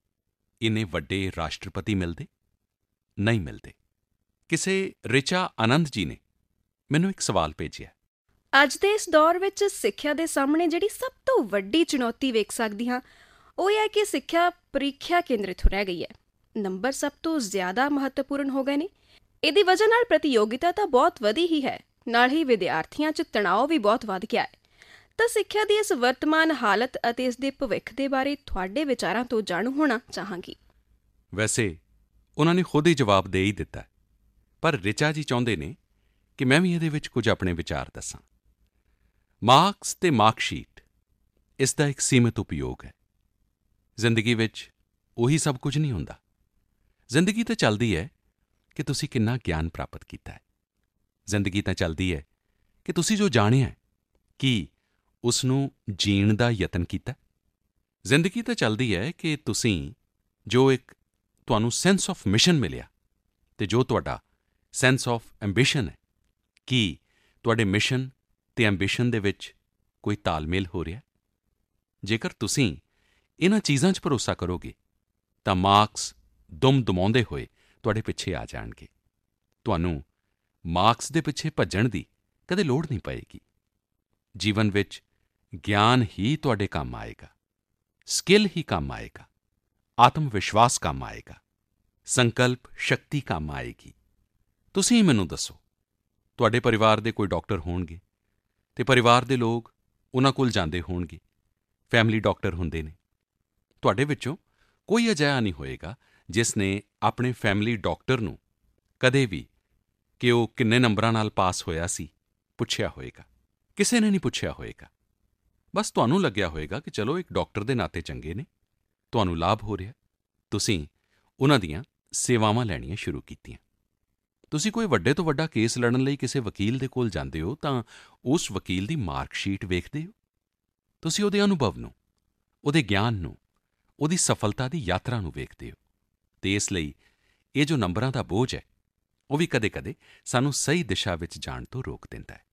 Speaker 1: ਇੰਨੇ ਵੱਡੇ ਰਾਸ਼ਟਰਪਤੀ ਮਿਲਦੇ? ਨਹੀਂ ਮਿਲਦੇ। ਕਿਸੇ ਰਿਚਾ ਆਨੰਦ ਜੀ ਨੇ ਮੈਨੂੰ ਇੱਕ ਸਵਾਲ ਭੇਜਿਆ।
Speaker 3: ਅੱਜ ਦੇ ਇਸ ਦੌਰ ਵਿੱਚ ਸਿੱਖਿਆ ਦੇ ਸਾਹਮਣੇ ਜਿਹੜੀ ਸਭ ਤੋਂ ਵੱਡੀ ਚੁਣੌਤੀ ਵੇਖ ਸਕਦੀ ਹਾਂ ਉਹ ਇਹ ਹੈ ਕਿ ਸਿੱਖਿਆ ਪ੍ਰੀਖਿਆ ਕੇਂਦਰਿਤ ਹੋ ਰਹਿ ਗਈ ਹੈ। ਨੰਬਰ ਸਭ ਤੋਂ ਜ਼ਿਆਦਾ ਮਹੱਤਵਪੂਰਨ ਹੋ ਗਏ ਨੇ। ਇਹਦੀ ਵਜ੍ਹਾ ਨਾਲ ਪ੍ਰਤੀਯੋਗਿਤਾ ਤਾਂ ਬਹੁਤ ਵਧੀ ਹੀ ਹੈ, ਨਾਲ ਹੀ ਵਿਦਿਆਰਥੀਆਂ 'ਚ ਤਣਾਅ ਵੀ ਬਹੁਤ ਵੱਧ ਗਿਆ ਹੈ। ਤਾਂ ਸਿੱਖਿਆ ਦੀ ਇਸ ਵਰਤਮਾਨ ਹਾਲਤ ਅਤੇ ਇਸ ਦੇ ਭਵਿੱਖ ਦੇ ਬਾਰੇ ਤੁਹਾਡੇ ਵਿਚਾਰਾਂ ਤੋਂ ਜਾਣੂ ਹੋਣਾ ਚਾਹਾਂਗੀ।
Speaker 1: ਵੈਸੇ ਉਹਨਾਂ ਨੇ ਖੁਦ ਹੀ ਜਵਾਬ ਦੇ ਹੀ ਦਿੱਤਾ, ਪਰ ਰਿਚਾ ਜੀ ਚਾਹੁੰਦੇ ਨੇ ਕਿ ਮੈਂ ਵੀ ਇਹਦੇ ਵਿੱਚ ਕੁਝ ਆਪਣੇ ਵਿਚਾਰ ਦੱਸਾਂ। ਮਾਰਕਸ ਅਤੇ ਮਾਰਕਸ਼ੀਟ ਇਸ ਦਾ ਇੱਕ ਸੀਮਿਤ ਉਪਯੋਗ ਹੈ। ਜ਼ਿੰਦਗੀ ਵਿੱਚ ਉਹੀ ਸਭ ਕੁਝ ਨਹੀਂ ਹੁੰਦਾ। ਜ਼ਿੰਦਗੀ ਤਾਂ ਚੱਲਦੀ ਹੈ ਕਿ ਤੁਸੀਂ ਕਿੰਨਾ ਗਿਆਨ ਪ੍ਰਾਪਤ ਕੀਤਾ ਹੈ। ਜ਼ਿੰਦਗੀ ਤਾਂ ਚੱਲਦੀ ਹੈ ਕਿ ਤੁਸੀਂ ਜੋ ਜਾਣਿਆ ਹੈ ਕੀ ਉਸ ਨੂੰ ਜੀਣ ਦਾ ਯਤਨ ਕੀਤਾ। ਜ਼ਿੰਦਗੀ ਤਾਂ ਚੱਲਦੀ ਹੈ ਕਿ ਤੁਸੀਂ ਜੋ ਇੱਕ ਤੁਹਾਨੂੰ ਸੈਂਸ ਆਫ ਮਿਸ਼ਨ ਮਿਲਿਆ ਅਤੇ ਜੋ ਤੁਹਾਡਾ ਸੈਂਸ ਆਫ ਐਂਬੀਸ਼ਨ ਹੈ, ਕੀ ਤੁਹਾਡੇ ਮਿਸ਼ਨ ਅਤੇ ਐਂਬੀਸ਼ਨ ਦੇ ਵਿੱਚ ਕੋਈ ਤਾਲਮੇਲ ਹੋ ਰਿਹਾ? ਜੇਕਰ ਤੁਸੀਂ ਇਨ੍ਹਾਂ ਚੀਜ਼ਾਂ 'ਚ ਭਰੋਸਾ ਕਰੋਗੇ ਤਾਂ ਮਾਰਕਸ ਦੁਮ ਦੁਮਾਉਂਦੇ ਹੋਏ ਤੁਹਾਡੇ ਪਿੱਛੇ ਆ ਜਾਣਗੇ। ਤੁਹਾਨੂੰ ਮਾਰਕਸ ਦੇ ਪਿੱਛੇ ਭੱਜਣ ਦੀ ਕਦੇ ਲੋੜ ਨਹੀਂ ਪਏਗੀ। ਜੀਵਨ ਵਿੱਚ ਗਿਆਨ ਹੀ ਤੁਹਾਡੇ ਕੰਮ ਆਏਗਾ, ਸਕਿੱਲ ਹੀ ਕੰਮ ਆਏਗਾ, ਆਤਮ ਵਿਸ਼ਵਾਸ ਕੰਮ ਆਏਗਾ, ਸੰਕਲਪ ਸ਼ਕਤੀ ਕੰਮ ਆਏਗੀ। ਤੁਸੀਂ ਹੀ ਮੈਨੂੰ ਦੱਸੋ, ਤੁਹਾਡੇ ਪਰਿਵਾਰ ਦੇ ਕੋਈ ਡਾਕਟਰ ਹੋਣਗੇ ਅਤੇ ਪਰਿਵਾਰ ਦੇ ਲੋਕ ਉਹਨਾਂ ਕੋਲ ਜਾਂਦੇ ਹੋਣਗੇ, ਫੈਮਿਲੀ ਡਾਕਟਰ ਹੁੰਦੇ ਨੇ। ਤੁਹਾਡੇ ਵਿੱਚੋਂ ਕੋਈ ਅਜਿਹਾ ਨਹੀਂ ਹੋਏਗਾ ਜਿਸ ਨੇ ਆਪਣੇ ਫੈਮਿਲੀ ਡਾਕਟਰ ਨੂੰ ਕਦੇ ਵੀ ਕਿ ਉਹ ਕਿੰਨੇ ਨੰਬਰਾਂ ਨਾਲ ਪਾਸ ਹੋਇਆ ਸੀ ਪੁੱਛਿਆ ਹੋਏਗਾ। ਕਿਸੇ ਨੇ ਨਹੀਂ ਪੁੱਛਿਆ ਹੋਏਗਾ। ਬਸ ਤੁਹਾਨੂੰ ਲੱਗਿਆ ਹੋਏਗਾ ਕਿ ਚਲੋ ਇੱਕ ਡਾਕਟਰ ਦੇ ਨਾਤੇ ਚੰਗੇ ਨੇ, ਤੁਹਾਨੂੰ ਲਾਭ ਹੋ ਰਿਹਾ, ਤੁਸੀਂ ਉਹਨਾਂ ਦੀਆਂ ਸੇਵਾਵਾਂ ਲੈਣੀਆਂ ਸ਼ੁਰੂ ਕੀਤੀਆਂ। ਤੁਸੀਂ ਕੋਈ ਵੱਡੇ ਤੋਂ ਵੱਡਾ ਕੇਸ ਲੜਨ ਲਈ ਕਿਸੇ ਵਕੀਲ ਦੇ ਕੋਲ ਜਾਂਦੇ ਹੋ ਤਾਂ ਉਸ ਵਕੀਲ ਦੀ ਮਾਰਕਸ਼ੀਟ ਵੇਖਦੇ ਹੋ। ਤੁਸੀਂ ਉਹਦੇ ਅਨੁਭਵ ਨੂੰ, ਉਹਦੇ ਗਿਆਨ ਨੂੰ, ਉਹਦੀ ਸਫਲਤਾ ਦੀ ਯਾਤਰਾ ਨੂੰ ਵੇਖਦੇ ਹੋ। ਅਤੇ ਇਸ ਲਈ ਇਹ ਜੋ ਨੰਬਰਾਂ ਦਾ ਬੋਝ ਹੈ ਉਹ ਵੀ ਕਦੇ-ਕਦੇ ਸਾਨੂੰ ਸਹੀ ਦਿਸ਼ਾ ਵਿੱਚ ਜਾਣ ਤੋਂ ਰੋਕ ਦਿੰਦਾ ਹੈ।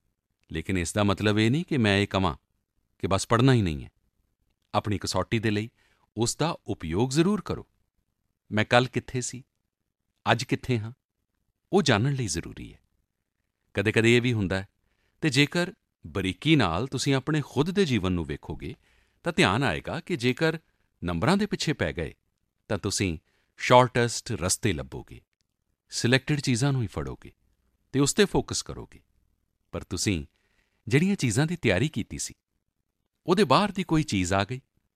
Speaker 1: ਲੇਕਿਨ ਇਸ ਦਾ ਮਤਲਬ ਇਹ ਨਹੀਂ ਕਿ ਮੈਂ ਇਹ ਕਹਾਂ ਕਿ ਬਸ ਪੜ੍ਹਨਾ ਹੀ ਨਹੀਂ ਹੈ। ਆਪਣੀ ਕਸੌਟੀ ਦੇ ਲਈ ਉਸ ਦਾ ਉਪਯੋਗ ਜ਼ਰੂਰ ਕਰੋ। ਮੈਂ ਕੱਲ੍ਹ ਕਿੱਥੇ ਸੀ, ਅੱਜ ਕਿੱਥੇ ਹਾਂ, ਉਹ ਜਾਣਨ ਲਈ ਜ਼ਰੂਰੀ ਹੈ। ਕਦੇ-ਕਦੇ ਇਹ ਵੀ ਹੁੰਦਾ ਹੈ ਅਤੇ ਜੇਕਰ ਬਰੀਕੀ ਨਾਲ ਤੁਸੀਂ ਆਪਣੇ ਖੁਦ ਦੇ ਜੀਵਨ ਨੂੰ ਵੇਖੋਗੇ ਤਾਂ ਧਿਆਨ ਆਏਗਾ ਕਿ ਜੇਕਰ ਨੰਬਰਾਂ ਦੇ ਪਿੱਛੇ ਪੈ ਗਏ ਤਾਂ ਤੁਸੀਂ ਸ਼ਾਰਟੈਸਟ ਰਸਤੇ ਲੱਭੋਗੇ, ਸਿਲੈਕਟਿਡ ਚੀਜ਼ਾਂ ਨੂੰ ਹੀ ਫੜੋਗੇ ਅਤੇ ਉਸ 'ਤੇ ਫੋਕਸ ਕਰੋਗੇ। ਪਰ ਤੁਸੀਂ ਜਿਹੜੀਆਂ ਚੀਜ਼ਾਂ ਦੀ ਤਿਆਰੀ ਕੀਤੀ ਸੀ ਉਹਦੇ ਬਾਹਰ ਦੀ ਕੋਈ ਚੀਜ਼ ਆ ਗਈ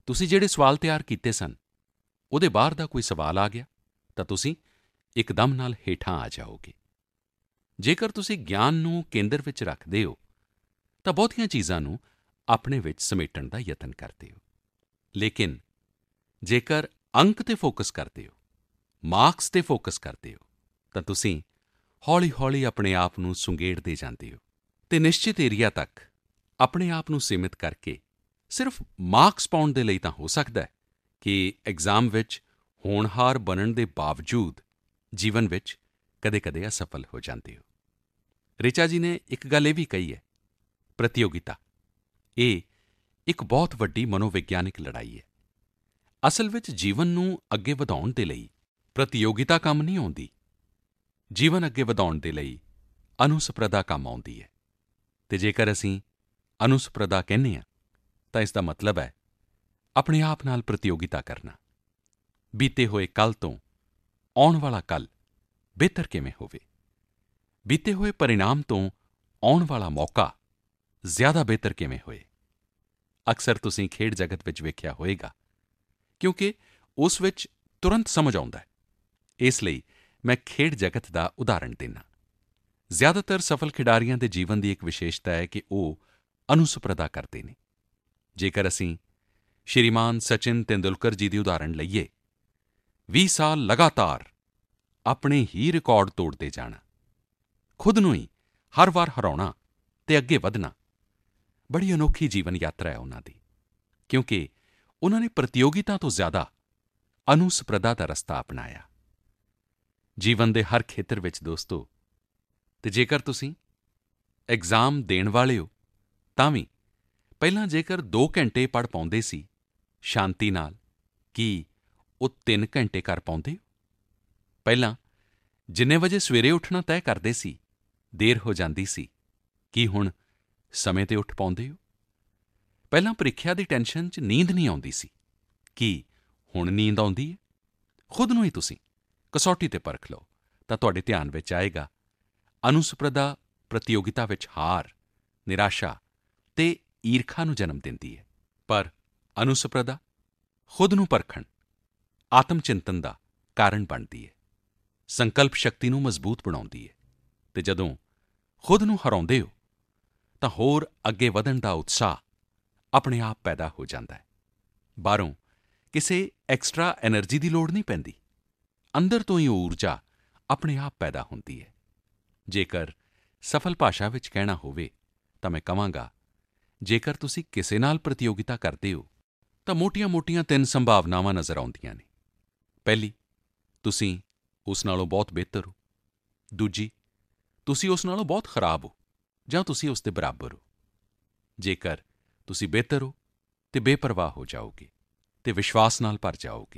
Speaker 1: ਤੁਸੀਂ ਜਿਹੜੇ ਸਵਾਲ ਤਿਆਰ ਕੀਤੇ ਸਨ, ਉਹਦੇ ਬਾਹਰ ਦਾ ਕੋਈ ਸਵਾਲ ਆ ਗਿਆ ਤਾਂ ਤੁਸੀਂ ਇੱਕਦਮ ਨਾਲ ਹੇਠਾਂ ਆ ਜਾਓਗੇ। ਜੇਕਰ ਤੁਸੀਂ ਗਿਆਨ ਨੂੰ ਕੇਂਦਰ ਵਿੱਚ ਰੱਖਦੇ ਹੋ ਤਾਂ ਬਹੁਤੀਆਂ ਚੀਜ਼ਾਂ ਨੂੰ ਆਪਣੇ ਵਿੱਚ ਸਮੇਟਣ ਦਾ ਯਤਨ ਕਰਦੇ ਹੋ। ਲੇਕਿਨ ਜੇਕਰ ਅੰਕ 'ਤੇ ਫੋਕਸ ਕਰਦੇ ਹੋ, ਮਾਰਕਸ 'ਤੇ ਫੋਕਸ ਕਰਦੇ ਹੋ, ਤਾਂ ਤੁਸੀਂ ਹੌਲੀ-ਹੌਲੀ ਆਪਣੇ ਆਪ ਨੂੰ ਸੁੰਗੇੜਦੇ ਜਾਂਦੇ ਹੋ ਅਤੇ ਨਿਸ਼ਚਿਤ ਏਰੀਆ ਤੱਕ ਆਪਣੇ ਆਪ ਨੂੰ ਸੀਮਿਤ ਕਰਕੇ ਸਿਰਫ ਮਾਰਕਸ ਪਾਉਣ ਦੇ ਲਈ ਤਾਂ ਹੋ ਸਕਦਾ ਹੈ ਕਿ ਐਗਜ਼ਾਮ ਵਿੱਚ ਹੋਣਹਾਰ ਬਣਨ ਦੇ ਬਾਵਜੂਦ ਜੀਵਨ ਵਿੱਚ ਕਦੇ-ਕਦੇ ਅਸਫਲ ਹੋ ਜਾਂਦੇ ਹੋ। ਰਿਚਾ ਜੀ ਨੇ ਇੱਕ ਗੱਲ ਇਹ ਵੀ ਕਹੀ ਹੈ, ਪ੍ਰਤੀਯੋਗਿਤਾ ਇਹ ਇੱਕ ਬਹੁਤ ਵੱਡੀ ਮਨੋਵਿਗਿਆਨਿਕ ਲੜਾਈ ਹੈ। ਅਸਲ ਵਿੱਚ ਜੀਵਨ ਨੂੰ ਅੱਗੇ ਵਧਾਉਣ ਦੇ ਲਈ ਪ੍ਰਤੀਯੋਗਿਤਾ ਕੰਮ ਨਹੀਂ ਆਉਂਦੀ, ਜੀਵਨ ਅੱਗੇ ਵਧਾਉਣ ਦੇ ਲਈ ਅਨੁਸਪ੍ਰਧਾ ਕੰਮ ਆਉਂਦੀ ਹੈ। ਅਤੇ ਜੇਕਰ ਅਸੀਂ ਅਨੁਸਪ੍ਰਧਾ ਕਹਿੰਦੇ ਹਾਂ ਤਾਂ ਇਸ ਦਾ ਮਤਲਬ ਹੈ ਆਪਣੇ ਆਪ ਨਾਲ ਪ੍ਰਤੀਯੋਗਿਤਾ ਕਰਨਾ। ਬੀਤੇ ਹੋਏ ਕੱਲ੍ਹ ਤੋਂ ਆਉਣ ਵਾਲਾ ਕੱਲ੍ਹ ਬਿਹਤਰ ਕਿਵੇਂ ਹੋਵੇ, ਬੀਤੇ ਹੋਏ ਪਰਿਣਾਮ ਤੋਂ ਆਉਣ ਵਾਲਾ ਮੌਕਾ ਜ਼ਿਆਦਾ ਬਿਹਤਰ ਕਿਵੇਂ ਹੋਏ। ਅਕਸਰ ਤੁਸੀਂ ਖੇਡ ਜਗਤ ਵਿੱਚ ਵੇਖਿਆ ਹੋਵੇਗਾ, ਕਿਉਂਕਿ ਉਸ ਵਿੱਚ ਤੁਰੰਤ ਸਮਝ ਆਉਂਦਾ ਹੈ। ਇਸ ਲਈ ਮੈਂ ਖੇਡ ਜਗਤ ਦਾ ਉਦਾਹਰਣ ਦਿੰਦਾ। ਜ਼ਿਆਦਾਤਰ ਸਫਲ ਖਿਡਾਰੀਆਂ ਦੇ ਜੀਵਨ ਦੀ ਇੱਕ ਵਿਸ਼ੇਸ਼ਤਾ ਹੈ ਕਿ ਉਹ ਅਨੁਸਪ੍ਰਧਾ ਕਰਦੇ ਨੇ। ਜੇਕਰ ਅਸੀਂ ਸ਼੍ਰੀਮਾਨ ਸਚਿਨ ਤੇਂਦੁਲਕਰ ਜੀ ਦੀ ਉਦਾਹਰਣ ਲਈਏ, ਵੀਹ ਸਾਲ ਲਗਾਤਾਰ ਆਪਣੇ ਹੀ ਰਿਕਾਰਡ ਤੋੜਦੇ ਜਾਣਾ, ਖੁਦ ਨੂੰ ਹੀ ਹਰ ਵਾਰ ਹਰਾਉਣਾ ਅਤੇ ਅੱਗੇ ਵਧਣਾ, ਬੜੀ ਅਨੋਖੀ ਜੀਵਨ ਯਾਤਰਾ ਹੈ ਉਹਨਾਂ ਦੀ, ਕਿਉਂਕਿ ਉਨ੍ਹਾਂ ਨੇ ਪ੍ਰਤੀਯੋਗਿਤਾ ਤੋਂ ਜ਼ਿਆਦਾ ਅਨੁਸਪ੍ਰਧਾ ਦਾ ਰਸਤਾ ਅਪਣਾਇਆ। ਜੀਵਨ ਦੇ ਹਰ ਖੇਤਰ ਵਿੱਚ ਦੋਸਤੋ, ਅਤੇ ਜੇਕਰ ਤੁਸੀਂ ਐਗਜ਼ਾਮ ਦੇਣ ਵਾਲੇ ਹੋ ਤਾਂ ਵੀ ਪਹਿਲਾਂ ਜੇਕਰ ਦੋ ਘੰਟੇ ਪੜ੍ਹ ਪਾਉਂਦੇ ਸੀ ਸ਼ਾਂਤੀ ਨਾਲ, ਕੀ ਉਹ ਤਿੰਨ ਘੰਟੇ ਕਰ ਪਾਉਂਦੇ ਹੋ? ਪਹਿਲਾਂ ਜਿੰਨੇ ਵਜੇ ਸਵੇਰੇ ਉੱਠਣਾ ਤੈਅ ਕਰਦੇ ਸੀ, ਦੇਰ ਹੋ ਜਾਂਦੀ ਸੀ, ਕੀ ਹੁਣ ਸਮੇਂ 'ਤੇ ਉੱਠ ਪਾਉਂਦੇ ਹੋ? ਪਹਿਲਾਂ ਪ੍ਰੀਖਿਆ ਦੀ ਟੈਨਸ਼ਨ 'ਚ ਨੀਂਦ ਨਹੀਂ ਆਉਂਦੀ ਸੀ, ਕੀ ਹੁਣ ਨੀਂਦ ਆਉਂਦੀ ਹੈ? ਖੁਦ ਨੂੰ ਹੀ ਤੁਸੀਂ ਕਸੌਟੀ 'ਤੇ ਪਰਖ ਲਓ ਤਾਂ ਤੁਹਾਡੇ ਧਿਆਨ ਵਿੱਚ ਆਏਗਾ ਅਨੁਸਪ੍ਰਧਾ ਪ੍ਰਤੀਯੋਗਿਤਾ ਵਿੱਚ ਹਾਰ, ਨਿਰਾਸ਼ਾ ਅਤੇ ਈਰਖਾ ਨੂੰ ਜਨਮ ਦਿੰਦੀ ਹੈ, ਪਰ ਅਨੁਸਪ੍ਰਧਾ ਖੁਦ ਨੂੰ ਪਰਖਣ, ਆਤਮ ਚਿੰਤਨ ਦਾ ਕਾਰਨ ਬਣਦੀ ਹੈ, ਸੰਕਲਪ ਸ਼ਕਤੀ ਨੂੰ ਮਜ਼ਬੂਤ ਬਣਾਉਂਦੀ ਹੈ ਅਤੇ ਜਦੋਂ ਖੁਦ ਨੂੰ ਹਰਾਉਂਦੇ ਹੋ ਤਾਂ ਹੋਰ ਅੱਗੇ ਵਧਣ ਦਾ ਉਤਸ਼ਾਹ ਆਪਣੇ ਆਪ ਪੈਦਾ ਹੋ ਜਾਂਦਾ ਹੈ। ਬਾਹਰੋਂ ਕਿਸੇ ਐਕਸਟਰਾ ਐਨਰਜੀ ਦੀ ਲੋੜ ਨਹੀਂ ਪੈਂਦੀ, ਅੰਦਰ ਤੋਂ ਹੀ ਉਹ ਊਰਜਾ ਆਪਣੇ ਆਪ ਪੈਦਾ ਹੁੰਦੀ ਹੈ। ਜੇਕਰ ਸਫਲ ਭਾਸ਼ਾ ਵਿੱਚ ਕਹਿਣਾ ਹੋਵੇ ਤਾਂ ਮੈਂ ਕਹਾਂਗਾ, ਜੇਕਰ ਤੁਸੀਂ ਕਿਸੇ ਨਾਲ ਪ੍ਰਤੀਯੋਗਿਤਾ ਕਰਦੇ ਹੋ ਤਾਂ ਮੋਟੀਆਂ-ਮੋਟੀਆਂ ਤਿੰਨ ਸੰਭਾਵਨਾਵਾਂ ਨਜ਼ਰ ਆਉਂਦੀਆਂ ਨੇ। ਪਹਿਲੀ, ਤੁਸੀਂ ਉਸ ਨਾਲੋਂ ਬਹੁਤ ਬਿਹਤਰ ਹੋ। ਦੂਜੀ, ਤੁਸੀਂ ਉਸ ਨਾਲੋਂ ਬਹੁਤ ਖਰਾਬ ਹੋ ਜਾਂ ਤੁਸੀਂ ਉਸ ਦੇ ਬਰਾਬਰ ਹੋ। ਜੇਕਰ ਤੁਸੀਂ ਬਿਹਤਰ ਹੋ ਤਾਂ ਬੇਪਰਵਾਹ ਹੋ ਜਾਓਗੇ ਅਤੇ ਵਿਸ਼ਵਾਸ ਨਾਲ ਭਰ ਜਾਓਗੇ।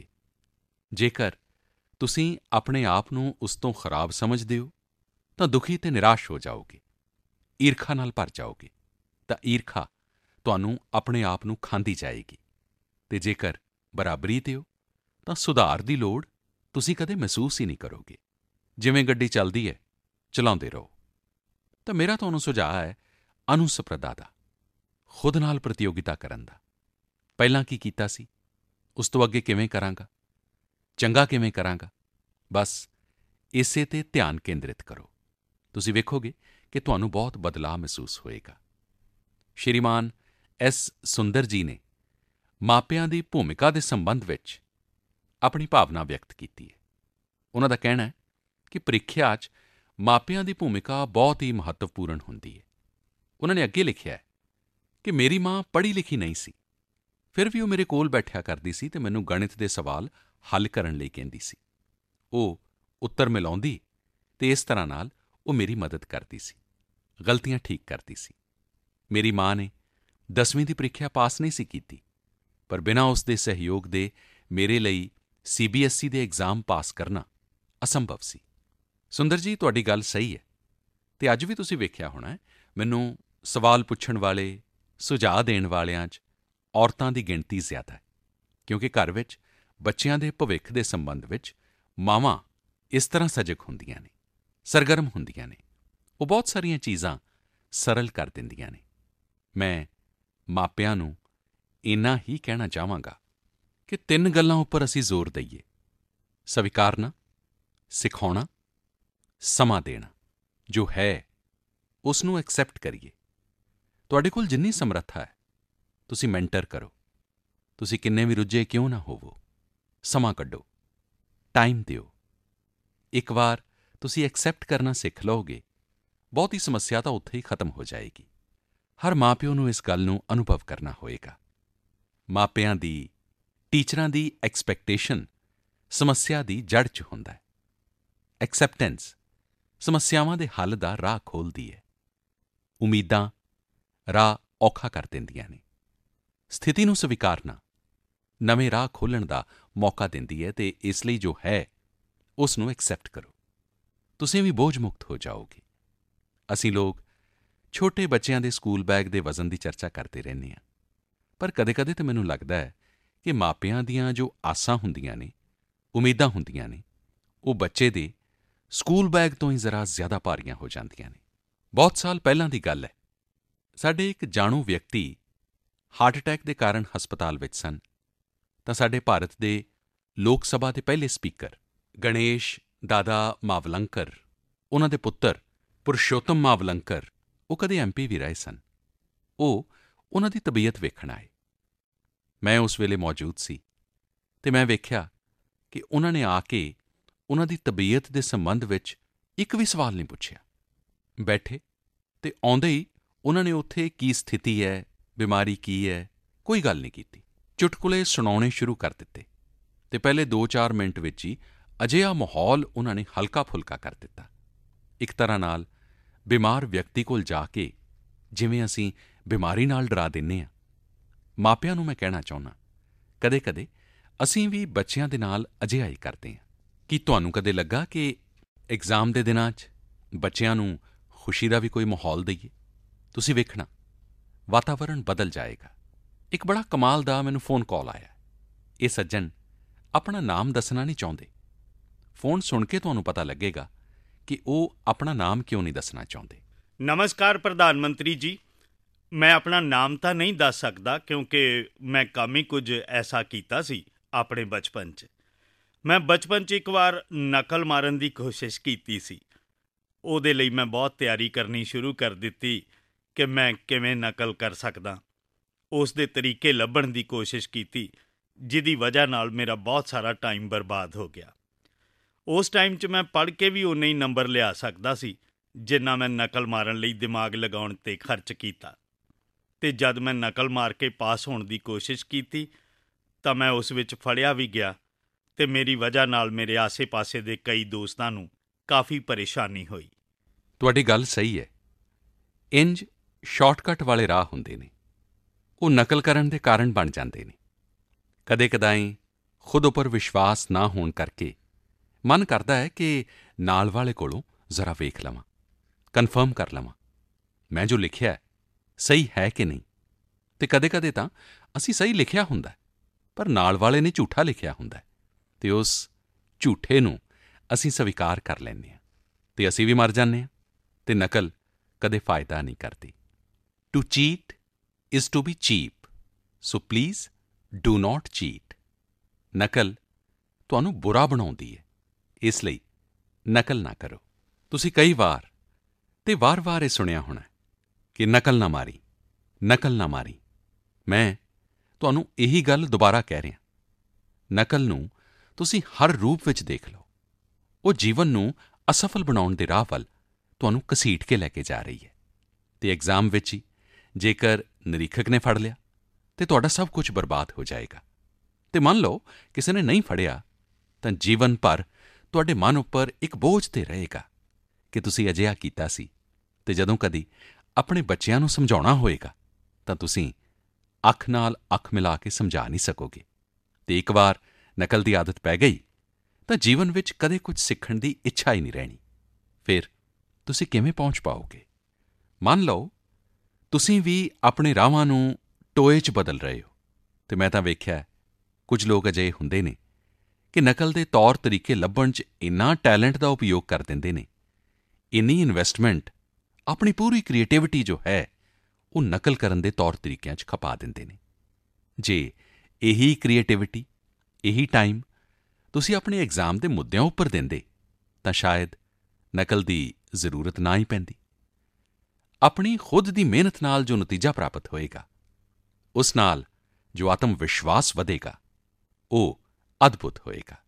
Speaker 1: ਜੇਕਰ ਤੁਸੀਂ ਆਪਣੇ ਆਪ ਨੂੰ ਉਸ ਤੋਂ ਖਰਾਬ ਸਮਝਦੇ ਹੋ ਤਾਂ ਦੁਖੀ ਅਤੇ ਨਿਰਾਸ਼ ਹੋ ਜਾਓਗੇ, ਈਰਖਾ ਨਾਲ ਭਰ ਜਾਓਗੇ ਤਾਂ ਈਰਖਾ ਤੁਹਾਨੂੰ ਆਪਣੇ ਆਪ ਨੂੰ ਖਾਂਦੀ ਜਾਏਗੀ ਅਤੇ ਜੇਕਰ ਬਰਾਬਰੀ 'ਤੇ ਹੋ ਤਾਂ ਸੁਧਾਰ ਦੀ ਲੋੜ ਤੁਸੀਂ ਕਦੇ ਮਹਿਸੂਸ ਹੀ ਨਹੀਂ ਕਰੋਗੇ। ਜਿਵੇਂ ਗੱਡੀ ਚੱਲਦੀ ਹੈ, ਚਲਾਉਂਦੇ ਰਹੋ। ਤਾਂ ਮੇਰਾ ਤੁਹਾਨੂੰ ਸੁਝਾਅ ਹੈ ਅਨੁਸਪ੍ਰਧਾ ਦਾ, ਖੁਦ ਨਾਲ ਪ੍ਰਤੀਯੋਗਿਤਾ ਕਰਨ ਦਾ। ਪਹਿਲਾਂ ਕੀ ਕੀਤਾ ਸੀ, ਉਸ ਤੋਂ ਅੱਗੇ ਕਿਵੇਂ ਕਰਾਂਗਾ, ਚੰਗਾ ਕਿਵੇਂ ਕਰਾਂਗਾ, ਬਸ ਇਸੇ 'ਤੇ ਧਿਆਨ ਕੇਂਦਰਿਤ ਕਰੋ। ਤੁਸੀਂ ਵੇਖੋਗੇ ਕਿ ਤੁਹਾਨੂੰ ਬਹੁਤ ਬਦਲਾਅ ਮਹਿਸੂਸ ਹੋਏਗਾ। ਸ਼੍ਰੀਮਾਨ ਐਸ ਸੁੰਦਰ ਜੀ ਨੇ ਮਾਪਿਆਂ ਦੀ ਭੂਮਿਕਾ ਦੇ ਸੰਬੰਧ ਵਿੱਚ ਆਪਣੀ ਭਾਵਨਾ ਵਿਅਕਤ ਕੀਤੀ ਹੈ। ਉਨ੍ਹਾਂ ਦਾ ਕਹਿਣਾ ਹੈ ਕਿ ਪ੍ਰੀਖਿਆ 'ਚ ਮਾਪਿਆਂ ਦੀ ਭੂਮਿਕਾ ਬਹੁਤ ਹੀ ਮਹੱਤਵਪੂਰਨ ਹੁੰਦੀ ਹੈ। ਉਨ੍ਹਾਂ ਨੇ ਅੱਗੇ ਲਿਖਿਆ ਹੈ ਕਿ ਮੇਰੀ ਮਾਂ ਪੜ੍ਹੀ ਲਿਖੀ ਨਹੀਂ ਸੀ, ਫਿਰ ਵੀ ਉਹ ਮੇਰੇ ਕੋਲ ਬੈਠਿਆ ਕਰਦੀ ਸੀ ਅਤੇ ਮੈਨੂੰ ਗਣਿਤ ਦੇ ਸਵਾਲ ਹੱਲ ਕਰਨ ਲਈ ਕਹਿੰਦੀ ਸੀ। ਉਹ ਉੱਤਰ ਮਿਲਾਉਂਦੀ ਅਤੇ ਇਸ ਤਰ੍ਹਾਂ ਨਾਲ ਉਹ ਮੇਰੀ ਮਦਦ ਕਰਦੀ ਸੀ, ਗਲਤੀਆਂ ਠੀਕ ਕਰਦੀ ਸੀ। ਮੇਰੀ ਮਾਂ ਨੇ ਦਸਵੀਂ ਦੀ ਪ੍ਰੀਖਿਆ ਪਾਸ ਨਹੀਂ ਸੀ ਕੀਤੀ, ਪਰ ਬਿਨਾਂ ਉਸ ਦੇ ਸਹਿਯੋਗ ਦੇ ਮੇਰੇ ਲਈ ਸੀ ਬੀ ਐੱਸ ਈ ਦੇ ਐਗਜ਼ਾਮ ਪਾਸ ਕਰਨਾ ਅਸੰਭਵ ਸੀ। ਸੁੰਦਰ ਜੀ, ਤੁਹਾਡੀ ਗੱਲ ਸਹੀ ਹੈ ਅਤੇ ਅੱਜ ਵੀ ਤੁਸੀਂ ਵੇਖਿਆ ਹੋਣਾ ਹੈ, ਮੈਨੂੰ ਸਵਾਲ ਪੁੱਛਣ ਵਾਲੇ, ਸੁਝਾਅ ਦੇਣ ਵਾਲਿਆਂ 'ਚ ਔਰਤਾਂ ਦੀ ਗਿਣਤੀ ਜ਼ਿਆਦਾ ਹੈ, ਕਿਉਂਕਿ ਘਰ ਵਿੱਚ ਬੱਚਿਆਂ ਦੇ ਭਵਿੱਖ ਦੇ ਸੰਬੰਧ ਵਿੱਚ ਮਾਵਾਂ ਇਸ ਤਰ੍ਹਾਂ ਸਜਗ ਹੁੰਦੀਆਂ ਨੇ, ਸਰਗਰਮ ਹੁੰਦੀਆਂ ਨੇ। ਉਹ ਬਹੁਤ ਸਾਰੀਆਂ ਚੀਜ਼ਾਂ ਸਰਲ ਕਰ ਦਿੰਦੀਆਂ ਨੇ। ਮੈਂ ਮਾਪਿਆਂ ਨੂੰ ਇੰਨਾ ਹੀ ਕਹਿਣਾ ਚਾਹਾਂਗਾ ਕਿ ਤਿੰਨ ਗੱਲਾਂ ਉੱਪਰ ਅਸੀਂ ਜ਼ੋਰ ਦਈਏ: ਸਵੀਕਾਰਨਾ, ਸਿਖਾਉਣਾ, ਸਮਾਂ ਦੇਣਾ। ਜੋ ਹੈ ਉਸ ਨੂੰ ਐਕਸੈਪਟ ਕਰੀਏ। ਤੁਹਾਡੇ ਕੋਲ ਜਿੰਨੀ ਸਮਰੱਥਾ ਹੈ, ਤੁਸੀਂ ਮੈਂਟਰ ਕਰੋ। ਤੁਸੀਂ ਕਿੰਨੇ ਵੀ ਰੁੱਝੇ ਕਿਉਂ ਨਾ ਹੋਵੋ, ਸਮਾਂ ਕੱਢੋ, ਟਾਈਮ ਦਿਓ। ਇੱਕ ਵਾਰ ਤੁਸੀਂ ਐਕਸੈਪਟ ਕਰਨਾ ਸਿੱਖ ਲਓਗੇ, ਬਹੁਤੀ ਸਮੱਸਿਆ ਤਾਂ ਉੱਥੇ ਹੀ ਖਤਮ ਹੋ ਜਾਏਗੀ। ਹਰ ਮਾਂ-ਪਿਓ ਨੂੰ ਇਸ ਗੱਲ ਨੂੰ ਅਨੁਭਵ ਕਰਨਾ ਹੋਏਗਾ। ਮਾਪਿਆਂ ਦੀ, ਟੀਚਰਾਂ ਦੀ ਐਕਸਪੈਕਟੇਸ਼ਨ ਸਮੱਸਿਆ ਦੀ ਜੜ੍ਹ 'ਚ ਹੁੰਦਾ ਹੈ। ਐਕਸੈਪਟੈਂਸ ਸਮੱਸਿਆਵਾਂ ਦੇ ਹੱਲ ਦਾ ਰਾਹ ਖੋਲ੍ਹਦੀ ਹੈ। ਉਮੀਦਾਂ ਰਾਹ ਔਖਾ ਕਰ ਦਿੰਦੀਆਂ ਨੇ। ਸਥਿਤੀ ਨੂੰ ਸਵੀਕਾਰਨਾ ਨਵੇਂ ਰਾਹ ਖੋਲ੍ਹਣ ਦਾ ਮੌਕਾ ਦਿੰਦੀ ਹੈ, ਅਤੇ ਇਸ ਲਈ ਜੋ ਹੈ ਉਸ ਨੂੰ ਐਕਸੈਪਟ ਕਰੋ। ਤੁਸੀਂ ਵੀ ਬੋਝ ਮੁਕਤ ਹੋ ਜਾਓਗੇ। ਅਸੀਂ ਲੋਕ ਛੋਟੇ ਬੱਚਿਆਂ ਦੇ ਸਕੂਲ ਬੈਗ ਦੇ ਵਜ਼ਨ ਦੀ ਚਰਚਾ ਕਰਦੇ ਰਹਿੰਦੇ ਹਾਂ, ਪਰ ਕਦੇ-ਕਦੇ ਤਾਂ ਮੈਨੂੰ ਲੱਗਦਾ ਹੈ ਕਿ ਮਾਪਿਆਂ ਦੀਆਂ ਜੋ ਆਸਾਂ ਹੁੰਦੀਆਂ ਨੇ, ਉਮੀਦਾਂ ਹੁੰਦੀਆਂ ਨੇ, ਉਹ ਬੱਚੇ ਦੇ ਸਕੂਲ ਬੈਗ ਤੋਂ ਹੀ ਜ਼ਰਾ ਜ਼ਿਆਦਾ ਭਾਰੀਆਂ ਹੋ ਜਾਂਦੀਆਂ ਨੇ। ਬਹੁਤ ਸਾਲ ਪਹਿਲਾਂ ਦੀ ਗੱਲ ਹੈ, ਸਾਡੇ ਇੱਕ ਜਾਣੂ ਵਿਅਕਤੀ ਹਾਰਟ ਅਟੈਕ ਦੇ ਕਾਰਨ ਹਸਪਤਾਲ ਵਿੱਚ ਸਨ, ਤਾਂ ਸਾਡੇ ਭਾਰਤ ਦੇ ਲੋਕ ਸਭਾ ਦੇ ਪਹਿਲੇ ਸਪੀਕਰ ਗਣੇਸ਼ ਦਾਦਾ ਮਾਵਲੰਕਰ, ਉਹਨਾਂ ਦੇ ਪੁੱਤਰ ਪੁਰਸ਼ੋਤਮ ਮਾਵਲੰਕਰ, ਉਹ ਕਦੇ ਐਮ ਪੀ ਵੀ ਰਹੇ ਸਨ। ਉਹ ਉਹਨਾਂ ਦੀ ਤਬੀਅਤ ਵੇਖਣ ਆਏ। ਮੈਂ ਉਸ ਵੇਲੇ ਮੌਜੂਦ ਸੀ, ਅਤੇ ਮੈਂ ਵੇਖਿਆ ਕਿ ਉਹਨਾਂ ਨੇ ਆ ਕੇ ਉਹਨਾਂ ਦੀ ਤਬੀਅਤ ਦੇ ਸੰਬੰਧ ਵਿੱਚ ਇੱਕ ਵੀ ਸਵਾਲ ਨਹੀਂ ਪੁੱਛਿਆ। ਬੈਠੇ ਅਤੇ ਆਉਂਦੇ ਹੀ ਉਹਨਾਂ ਨੇ ਉੱਥੇ ਕੀ ਸਥਿਤੀ ਹੈ, ਬਿਮਾਰੀ ਕੀ ਹੈ, ਕੋਈ ਗੱਲ ਨਹੀਂ ਕੀਤੀ। ਚੁਟਕੁਲੇ ਸੁਣਾਉਣੇ ਸ਼ੁਰੂ ਕਰ ਦਿੱਤੇ, ਅਤੇ ਪਹਿਲੇ ਦੋ ਚਾਰ ਮਿੰਟ ਵਿੱਚ ਹੀ ਅਜਿਹਾ ਮਾਹੌਲ ਉਹਨਾਂ ਨੇ ਹਲਕਾ-ਫੁਲਕਾ ਕਰ ਦਿੱਤਾ। ਇੱਕ ਤਰ੍ਹਾਂ ਨਾਲ ਬਿਮਾਰ ਵਿਅਕਤੀ ਕੋਲ ਜਾ ਕੇ ਜਿਵੇਂ ਅਸੀਂ ਬਿਮਾਰੀ ਨਾਲ ਡਰਾ ਦਿੰਦੇ ਹਾਂ। ਮਾਪਿਆਂ ਨੂੰ ਮੈਂ ਕਹਿਣਾ ਚਾਹੁੰਦਾ, ਕਦੇ-ਕਦੇ ਅਸੀਂ ਵੀ ਬੱਚਿਆਂ ਦੇ ਨਾਲ ਅਜਿਹਾ ਹੀ ਕਰਦੇ ਹਾਂ। ਕੀ ਤੁਹਾਨੂੰ ਕਦੇ ਲੱਗਾ ਕਿ ਐਗਜ਼ਾਮ ਦੇ ਦਿਨਾਂ 'ਚ ਬੱਚਿਆਂ ਨੂੰ ਖੁਸ਼ੀ ਦਾ ਵੀ ਕੋਈ ਮਾਹੌਲ ਦੇਈਏ? ਤੁਸੀਂ ਵੇਖਣਾ ਵਾਤਾਵਰਣ ਬਦਲ ਜਾਏਗਾ। ਇੱਕ ਬੜਾ ਕਮਾਲ ਦਾ ਮੈਨੂੰ ਫੋਨ ਕਾਲ ਆਇਆ। ਇਹ ਸੱਜਣ ਆਪਣਾ ਨਾਮ ਦੱਸਣਾ ਨਹੀਂ ਚਾਹੁੰਦੇ। ਫੋਨ ਸੁਣ ਕੇ ਤੁਹਾਨੂੰ ਪਤਾ ਲੱਗੇਗਾ ਕਿ ਉਹ ਆਪਣਾ ਨਾਮ ਕਿਉਂ ਨਹੀਂ ਦੱਸਣਾ ਚਾਹੁੰਦੇ।
Speaker 4: ਨਮਸਕਾਰ ਪ੍ਰਧਾਨ ਮੰਤਰੀ ਜੀ, ਮੈਂ ਆਪਣਾ ਨਾਮ ਤਾਂ ਨਹੀਂ ਦੱਸ ਸਕਦਾ ਕਿਉਂਕਿ ਮੈਂ ਕੰਮ ਹੀ ਕੁਝ ਐਸਾ ਕੀਤਾ ਸੀ ਆਪਣੇ ਬਚਪਨ 'ਚ। ਮੈਂ ਬਚਪਨ 'ਚ ਇੱਕ ਵਾਰ ਨਕਲ ਮਾਰਨ ਦੀ ਕੋਸ਼ਿਸ਼ ਕੀਤੀ ਸੀ। ਉਹਦੇ ਲਈ ਮੈਂ ਬਹੁਤ ਤਿਆਰੀ ਕਰਨੀ ਸ਼ੁਰੂ ਕਰ ਦਿੱਤੀ ਕਿ ਮੈਂ ਕਿਵੇਂ ਨਕਲ ਕਰ ਸਕਦਾ। ਉਸ ਦੇ ਤਰੀਕੇ ਲੱਭਣ ਦੀ ਕੋਸ਼ਿਸ਼ ਕੀਤੀ, ਜਿਹਦੀ ਵਜ੍ਹਾ ਨਾਲ ਮੇਰਾ ਬਹੁਤ ਸਾਰਾ ਟਾਈਮ ਬਰਬਾਦ ਹੋ ਗਿਆ। ਉਸ ਟਾਈਮ 'ਚ ਮੈਂ ਪੜ੍ਹ ਕੇ ਵੀ ਓਨੇ ਹੀ ਨੰਬਰ ਲਿਆ ਸਕਦਾ ਸੀ ਜਿੰਨਾ ਮੈਂ ਨਕਲ ਮਾਰਨ ਲਈ ਦਿਮਾਗ ਲਗਾਉਣ 'ਤੇ ਖਰਚ ਕੀਤਾ। ਅਤੇ ਜਦ ਮੈਂ ਨਕਲ ਮਾਰ ਕੇ ਪਾਸ ਹੋਣ ਦੀ ਕੋਸ਼ਿਸ਼ ਕੀਤੀ ਤਾਂ ਮੈਂ ਉਸ ਵਿੱਚ ਫੜਿਆ ਵੀ ਗਿਆ, ਅਤੇ ਮੇਰੀ ਵਜ੍ਹਾ ਨਾਲ ਮੇਰੇ ਆਸੇ-ਪਾਸੇ ਦੇ ਕਈ ਦੋਸਤਾਂ ਨੂੰ ਕਾਫੀ ਪਰੇਸ਼ਾਨੀ ਹੋਈ।
Speaker 1: ਤੁਹਾਡੀ ਗੱਲ ਸਹੀ ਹੈ। ਇੰਝ ਸ਼ਾਰਟਕਟ ਵਾਲੇ ਰਾਹ ਹੁੰਦੇ ਨੇ, ਉਹ ਨਕਲ ਕਰਨ ਦੇ ਕਾਰਨ ਬਣ ਜਾਂਦੇ ਨੇ। ਕਦੇ-ਕਦਾਈਂ ਖੁਦ ਉੱਪਰ ਵਿਸ਼ਵਾਸ ਨਾ ਹੋਣ ਕਰਕੇ ਮਨ ਕਰਦਾ ਹੈ ਕਿ ਨਾਲ ਵਾਲੇ ਕੋਲੋਂ ਜ਼ਰਾ ਵੇਖ ਲਵਾਂ, ਕਨਫਰਮ ਕਰ ਲਵਾਂ ਮੈਂ ਜੋ ਲਿਖਿਆ ਹੈ ਸਹੀ ਹੈ ਕਿ ਨਹੀਂ। ਅਤੇ ਕਦੇ-ਕਦੇ ਤਾਂ ਅਸੀਂ ਸਹੀ ਲਿਖਿਆ ਹੁੰਦਾ, ਪਰ ਨਾਲ ਵਾਲੇ ਨੇ ਝੂਠਾ ਲਿਖਿਆ ਹੁੰਦਾ, ਅਤੇ ਉਸ ਝੂਠੇ ਨੂੰ ਅਸੀਂ ਸਵੀਕਾਰ ਕਰ ਲੈਂਦੇ ਹਾਂ, ਅਤੇ ਅਸੀਂ ਵੀ ਮਰ ਜਾਂਦੇ ਹਾਂ। ਅਤੇ ਨਕਲ ਕਦੇ ਫਾਇਦਾ ਨਹੀਂ ਕਰਦੀ। To cheat is to be cheap, so please do not cheat. ਨਕਲ ਤੁਹਾਨੂੰ ਬੁਰਾ ਬਣਾਉਂਦੀ ਹੈ, ਇਸ ਲਈ ਨਕਲ ਨਾ ਕਰੋ। ਤੁਸੀਂ ਕਈ ਵਾਰ ਅਤੇ ਵਾਰ-ਵਾਰ ਇਹ ਸੁਣਿਆ ਹੋਣਾ ਕਿ ਨਕਲ ਨਾ ਮਾਰੀ, ਨਕਲ ਨਾ ਮਾਰੀ। ਮੈਂ ਤੁਹਾਨੂੰ ਇਹੀ ਗੱਲ ਦੁਬਾਰਾ ਕਹਿ ਰਿਹਾ। ਨਕਲ ਨੂੰ ਤੁਸੀਂ ਹਰ ਰੂਪ ਵਿੱਚ ਦੇਖ ਲਓ। ਉਹ ਜੀਵਨ ਨੂੰ ਅਸਫਲ ਬਣਾਉਣ ਦੇ ਰਾਹ ਵੱਲ ਤੁਹਾਨੂੰ ਘਸੀਟ ਕੇ ਲੈ ਕੇ ਜਾ ਰਹੀ ਹੈ। ਅਤੇ ਐਗਜ਼ਾਮ ਵਿੱਚ ਹੀ ਜੇਕਰ ਨਿਰੀਖਕ ਨੇ ਫੜ ਲਿਆ ਤਾਂ ਤੁਹਾਡਾ ਸਭ ਕੁਝ ਬਰਬਾਦ ਹੋ ਜਾਏਗਾ। ਅਤੇ ਮੰਨ ਲਓ ਕਿਸੇ ਨੇ ਨਹੀਂ ਫੜਿਆ, ਤਾਂ ਜੀਵਨ ਭਰ ਤੁਹਾਡੇ ਮਨ ਉੱਪਰ ਇੱਕ ਬੋਝ 'ਤੇ ਰਹੇਗਾ ਕਿ ਤੁਸੀਂ ਅਜਿਹਾ ਕੀਤਾ ਸੀ। ਅਤੇ ਜਦੋਂ ਕਦੀ ਆਪਣੇ ਬੱਚਿਆਂ ਨੂੰ ਸਮਝਾਉਣਾ ਹੋਏਗਾ ਤਾਂ ਤੁਸੀਂ ਅੱਖ ਨਾਲ ਅੱਖ ਮਿਲਾ ਕੇ ਸਮਝਾ ਨਹੀਂ ਸਕੋਗੇ। ਅਤੇ ਇੱਕ ਵਾਰ ਨਕਲ ਦੀ ਆਦਤ ਪੈ ਗਈ ਤਾਂ ਜੀਵਨ ਵਿੱਚ ਕਦੇ ਕੁਝ ਸਿੱਖਣ ਦੀ ਇੱਛਾ ਹੀ ਨਹੀਂ ਰਹਿਣੀ। ਫਿਰ ਤੁਸੀਂ ਕਿਵੇਂ ਪਹੁੰਚ ਪਾਓਗੇ? ਮੰਨ ਲਓ ਤੁਸੀਂ ਵੀ ਆਪਣੇ ਰਾਹਾਂ ਨੂੰ ਟੋਏ 'ਚ ਬਦਲ ਰਹੇ ਹੋ, ਅਤੇ ਮੈਂ ਤਾਂ ਵੇਖਿਆ ਕੁਝ ਲੋਕ ਅਜਿਹੇ ਹੁੰਦੇ ਨੇ ਕਿ ਨਕਲ ਦੇ ਤੌਰ ਤਰੀਕੇ ਲੱਭਣ 'ਚ ਇੰਨਾ ਟੈਲੈਂਟ ਦਾ ਉਪਯੋਗ ਕਰ ਦਿੰਦੇ ਨੇ, ਇੰਨੀ ਇਨਵੈਸਟਮੈਂਟ, ਆਪਣੀ ਪੂਰੀ ਕ੍ਰੀਏਟੀਵਿਟੀ ਜੋ ਹੈ ਉਹ ਨਕਲ ਕਰਨ ਦੇ ਤੌਰ ਤਰੀਕਿਆਂ 'ਚ ਖਪਾ ਦਿੰਦੇ ਨੇ। ਜੇ ਇਹੀ ਕ੍ਰੀਏਟੀਵਿਟੀ, ਇਹੀ ਟਾਈਮ ਤੁਸੀਂ ਆਪਣੇ ਐਗਜ਼ਾਮ ਦੇ ਮੁੱਦਿਆਂ ਉੱਪਰ ਦਿੰਦੇ ਤਾਂ ਸ਼ਾਇਦ ਨਕਲ ਦੀ ਜ਼ਰੂਰਤ ਨਾ ਹੀ ਪੈਂਦੀ। ਆਪਣੀ ਖੁਦ ਦੀ ਮਿਹਨਤ ਨਾਲ ਜੋ ਨਤੀਜਾ ਪ੍ਰਾਪਤ ਹੋਏਗਾ, ਉਸ ਨਾਲ ਜੋ ਆਤਮ ਵਿਸ਼ਵਾਸ ਵਧੇਗਾ, ਉਹ ਅਦਭੁਤ ਹੋਏਗਾ।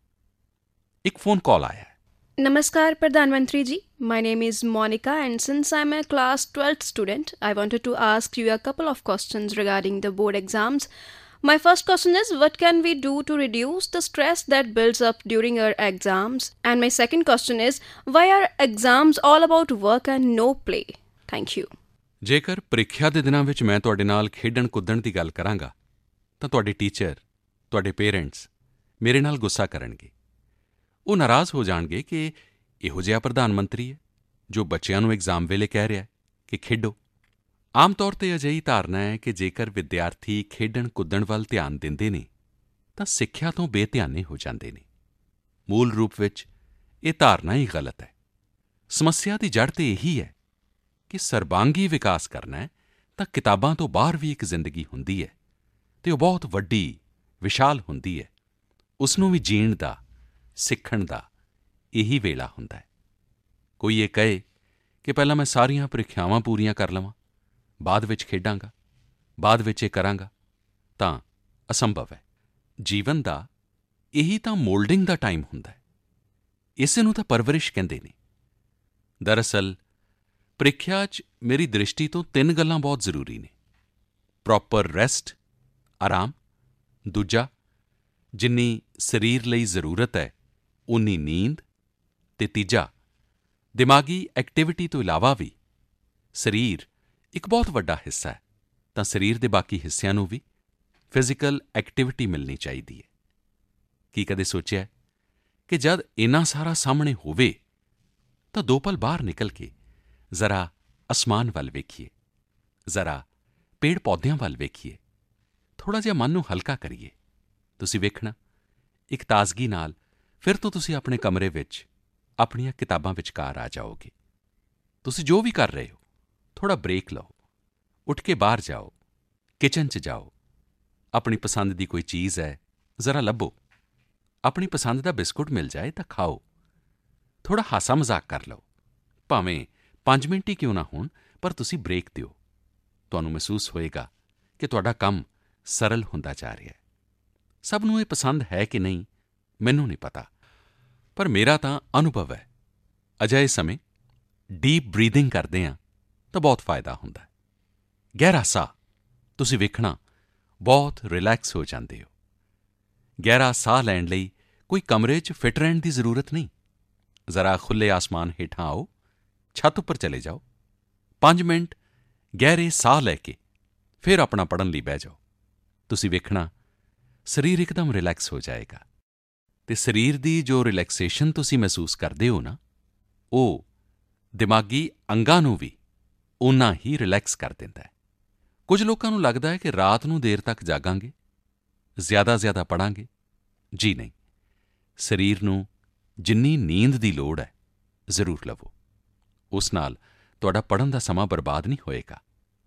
Speaker 1: ਇੱਕ ਫੋਨ ਕਾਲ ਆਇਆ ਹੈ।
Speaker 3: Namaskar, Pradhan Mantri ji. My name is Monica, and since I'm a class twelfth student, I wanted to ask you a couple of questions regarding the board exams. My first question is, what can we do to reduce the stress that builds up during our exams? And my second question is, why are exams all about work and no play? Thank you.
Speaker 1: ਜੇਕਰ ਪ੍ਰੀਖਿਆ ਦੇ ਦਿਨਾਂ ਵਿੱਚ ਮੈਂ ਤੁਹਾਡੇ ਨਾਲ ਖੇਡਣ ਕੁੱਦਣ ਦੀ ਗੱਲ ਕਰਾਂਗਾ ਤਾਂ ਤੁਹਾਡੇ ਟੀਚਰ, ਤੁਹਾਡੇ ਪੇਰੈਂਟਸ ਮੇਰੇ ਨਾਲ ਗੁੱਸਾ ਕਰਨਗੇ। ਉਹ ਨਾਰਾਜ਼ ਹੋ ਜਾਣਗੇ ਕਿ ਇਹੋ ਜਿਹਾ ਪ੍ਰਧਾਨ ਮੰਤਰੀ ਹੈ ਜੋ ਬੱਚਿਆਂ ਨੂੰ ਐਗਜ਼ਾਮ ਵੇਲੇ ਕਹਿ ਰਿਹਾ ਕਿ ਖੇਡੋ। ਆਮ ਤੌਰ 'ਤੇ ਅਜਿਹੀ ਧਾਰਨਾ ਹੈ ਕਿ ਜੇਕਰ ਵਿਦਿਆਰਥੀ ਖੇਡਣ ਕੁੱਦਣ ਵੱਲ ਧਿਆਨ ਦਿੰਦੇ ਨੇ ਤਾਂ ਸਿੱਖਿਆ ਤੋਂ ਬੇਧਿਆਨੇ ਹੋ ਜਾਂਦੇ ਨੇ। ਮੂਲ ਰੂਪ ਵਿੱਚ ਇਹ ਧਾਰਨਾ ਹੀ ਗਲਤ ਹੈ। ਸਮੱਸਿਆ ਦੀ ਜੜ੍ਹ 'ਤੇ ਇਹੀ ਹੈ ਕਿ ਸਰਬਾਂਗੀ ਵਿਕਾਸ ਕਰਨਾ ਹੈ ਤਾਂ ਕਿਤਾਬਾਂ ਤੋਂ ਬਾਹਰ ਵੀ ਇੱਕ ਜ਼ਿੰਦਗੀ ਹੁੰਦੀ ਹੈ ਅਤੇ ਉਹ ਬਹੁਤ ਵੱਡੀ, ਵਿਸ਼ਾਲ ਹੁੰਦੀ ਹੈ। ਉਸ ਨੂੰ ਵੀ ਜੀਣ ਦਾ, ਸਿੱਖਣ ਦਾ ਇਹੀ ਵੇਲਾ ਹੁੰਦਾ ਹੈ। ਕੋਈ ਇਹ ਕਹੇ ਕਿ ਪਹਿਲਾਂ ਮੈਂ ਸਾਰੀਆਂ ਪ੍ਰੀਖਿਆਵਾਂ ਪੂਰੀਆਂ ਕਰ ਲਵਾਂ, ਬਾਅਦ ਵਿੱਚ ਖੇਡਾਂਗਾ, ਬਾਅਦ ਵਿੱਚ ਇਹ ਕਰਾਂਗਾ, ਤਾਂ ਅਸੰਭਵ ਹੈ। ਜੀਵਨ ਦਾ ਇਹੀ ਤਾਂ ਮੋਲਡਿੰਗ ਦਾ ਟਾਈਮ ਹੁੰਦਾ ਹੈ। ਇਸੇ ਨੂੰ ਤਾਂ ਪਰਵਰਿਸ਼ ਕਹਿੰਦੇ ਨੇ। ਦਰਅਸਲ ਪ੍ਰੀਖਿਆ 'ਚ ਮੇਰੀ ਦ੍ਰਿਸ਼ਟੀ ਤੋਂ ਤਿੰਨ ਗੱਲਾਂ ਬਹੁਤ ਜ਼ਰੂਰੀ ਨੇ: ਪ੍ਰੋਪਰ ਰੈਸਟ, ਆਰਾਮ; ਦੂਜਾ, ਜਿੰਨੀ ਸਰੀਰ ਲਈ ਜ਼ਰੂਰਤ ਹੈ ਓਨੀ ਨੀਂਦ; ਅਤੇ ਤੀਜਾ, ਦਿਮਾਗੀ ਐਕਟੀਵਿਟੀ ਤੋਂ ਇਲਾਵਾ ਵੀ ਸਰੀਰ ਇੱਕ ਬਹੁਤ ਵੱਡਾ ਹਿੱਸਾ ਹੈ ਤਾਂ ਸਰੀਰ ਦੇ ਬਾਕੀ ਹਿੱਸਿਆਂ ਨੂੰ ਵੀ ਫਿਜ਼ੀਕਲ ਐਕਟੀਵਿਟੀ ਮਿਲਣੀ ਚਾਹੀਦੀ ਹੈ। ਕੀ ਕਦੇ ਸੋਚਿਆ ਕਿ ਜਦ ਇੰਨਾ ਸਾਰਾ ਸਾਹਮਣੇ ਹੋਵੇ ਤਾਂ ਦੋ ਪਲ ਬਾਹਰ ਨਿਕਲ ਕੇ ਜ਼ਰਾ ਅਸਮਾਨ ਵੱਲ ਵੇਖੀਏ, ਜ਼ਰਾ ਪੇੜ ਪੌਦਿਆਂ ਵੱਲ ਵੇਖੀਏ, ਥੋੜ੍ਹਾ ਜਿਹਾ ਮਨ ਨੂੰ ਹਲਕਾ ਕਰੀਏ। ਤੁਸੀਂ ਵੇਖਣਾ ਇੱਕ ਤਾਜ਼ਗੀ ਨਾਲ ਫਿਰ ਤੋਂ ਤੁਸੀਂ ਆਪਣੇ ਕਮਰੇ ਵਿੱਚ ਆਪਣੀਆਂ ਕਿਤਾਬਾਂ ਵਿਚਕਾਰ ਆ ਜਾਓਗੇ। ਤੁਸੀਂ ਜੋ ਵੀ ਕਰ ਰਹੇ ਹੋ, ਥੋੜ੍ਹਾ ਬ੍ਰੇਕ ਲਓ, ਉੱਠ ਕੇ ਬਾਹਰ ਜਾਓ, ਕਿਚਨ 'ਚ ਜਾਓ, ਆਪਣੀ ਪਸੰਦ ਦੀ ਕੋਈ ਚੀਜ਼ ਹੈ ਜ਼ਰਾ ਲੱਭੋ, ਆਪਣੀ ਪਸੰਦ ਦਾ ਬਿਸਕੁਟ ਮਿਲ ਜਾਏ ਤਾਂ ਖਾਓ, ਥੋੜ੍ਹਾ ਹਾਸਾ ਮਜ਼ਾਕ ਕਰ ਲਓ, ਭਾਵੇਂ ਪੰਜ ਮਿੰਟ ਹੀ ਕਿਉਂ ਨਾ ਹੋਣ, ਪਰ ਤੁਸੀਂ ਬ੍ਰੇਕ ਦਿਓ। ਤੁਹਾਨੂੰ ਮਹਿਸੂਸ ਹੋਏਗਾ ਕਿ ਤੁਹਾਡਾ ਕੰਮ ਸਰਲ ਹੁੰਦਾ ਜਾ ਰਿਹਾ ਹੈ। ਸਭ ਨੂੰ ਇਹ ਪਸੰਦ ਹੈ ਕਿ ਨਹੀਂ ਮੈਨੂੰ ਨਹੀਂ ਪਤਾ, ਪਰ ਮੇਰਾ ਤਾਂ ਅਨੁਭਵ ਹੈ ਅਜਿਹੇ ਸਮੇਂ ਡੀਪ ਬਰੀਥਿੰਗ ਕਰਦੇ ਹਾਂ ਤਾਂ ਬਹੁਤ ਫਾਇਦਾ ਹੁੰਦਾ ਹੈ। ਗਹਿਰਾ ਸਾਹ, ਤੁਸੀਂ ਵੇਖਣਾ ਬਹੁਤ ਰਿਲੈਕਸ ਹੋ ਜਾਂਦੇ ਹੋ। ਗਹਿਰਾ ਸਾਹ ਲੈਣ ਲਈ ਕੋਈ ਕਮਰੇ 'ਚ ਫਿੱਟ ਰਹਿਣ ਦੀ ਜ਼ਰੂਰਤ ਨਹੀਂ। ਜ਼ਰਾ ਖੁੱਲ੍ਹੇ ਆਸਮਾਨ ਹੇਠਾਂ ਆਓ, ਛੱਤ ਉੱਪਰ ਚਲੇ ਜਾਓ, ਪੰਜ ਮਿੰਟ ਗਹਿਰੇ ਸਾਹ ਲੈ ਕੇ ਫਿਰ ਆਪਣਾ ਪੜ੍ਹਨ ਲਈ ਬਹਿ ਜਾਓ। ਤੁਸੀਂ ਵੇਖਣਾ ਸਰੀਰ ਇੱਕਦਮ ਰਿਲੈਕਸ ਹੋ ਜਾਏਗਾ ਅਤੇ ਸਰੀਰ ਦੀ ਜੋ ਰਿਲੈਕਸੇਸ਼ਨ ਤੁਸੀਂ ਮਹਿਸੂਸ ਕਰਦੇ ਹੋ ਨਾ, ਉਹ ਦਿਮਾਗੀ ਅੰਗਾਂ ਨੂੰ ਵੀ ਓਨਾ ਹੀ ਰਿਲੈਕਸ ਕਰ ਦਿੰਦਾ ਹੈ। ਕੁਝ ਲੋਕਾਂ ਨੂੰ ਲੱਗਦਾ ਹੈ ਕਿ ਰਾਤ ਨੂੰ ਦੇਰ ਤੱਕ ਜਾਗਾਂਗੇ, ਜ਼ਿਆਦਾ ਜ਼ਿਆਦਾ ਪੜ੍ਹਾਂਗੇ। ਜੀ ਨਹੀਂ, ਸਰੀਰ ਨੂੰ ਜਿੰਨੀ ਨੀਂਦ ਦੀ ਲੋੜ ਹੈ ਜ਼ਰੂਰ ਲਵੋ। ਉਸ ਨਾਲ ਤੁਹਾਡਾ ਪੜ੍ਹਨ ਦਾ ਸਮਾਂ ਬਰਬਾਦ ਨਹੀਂ ਹੋਏਗਾ,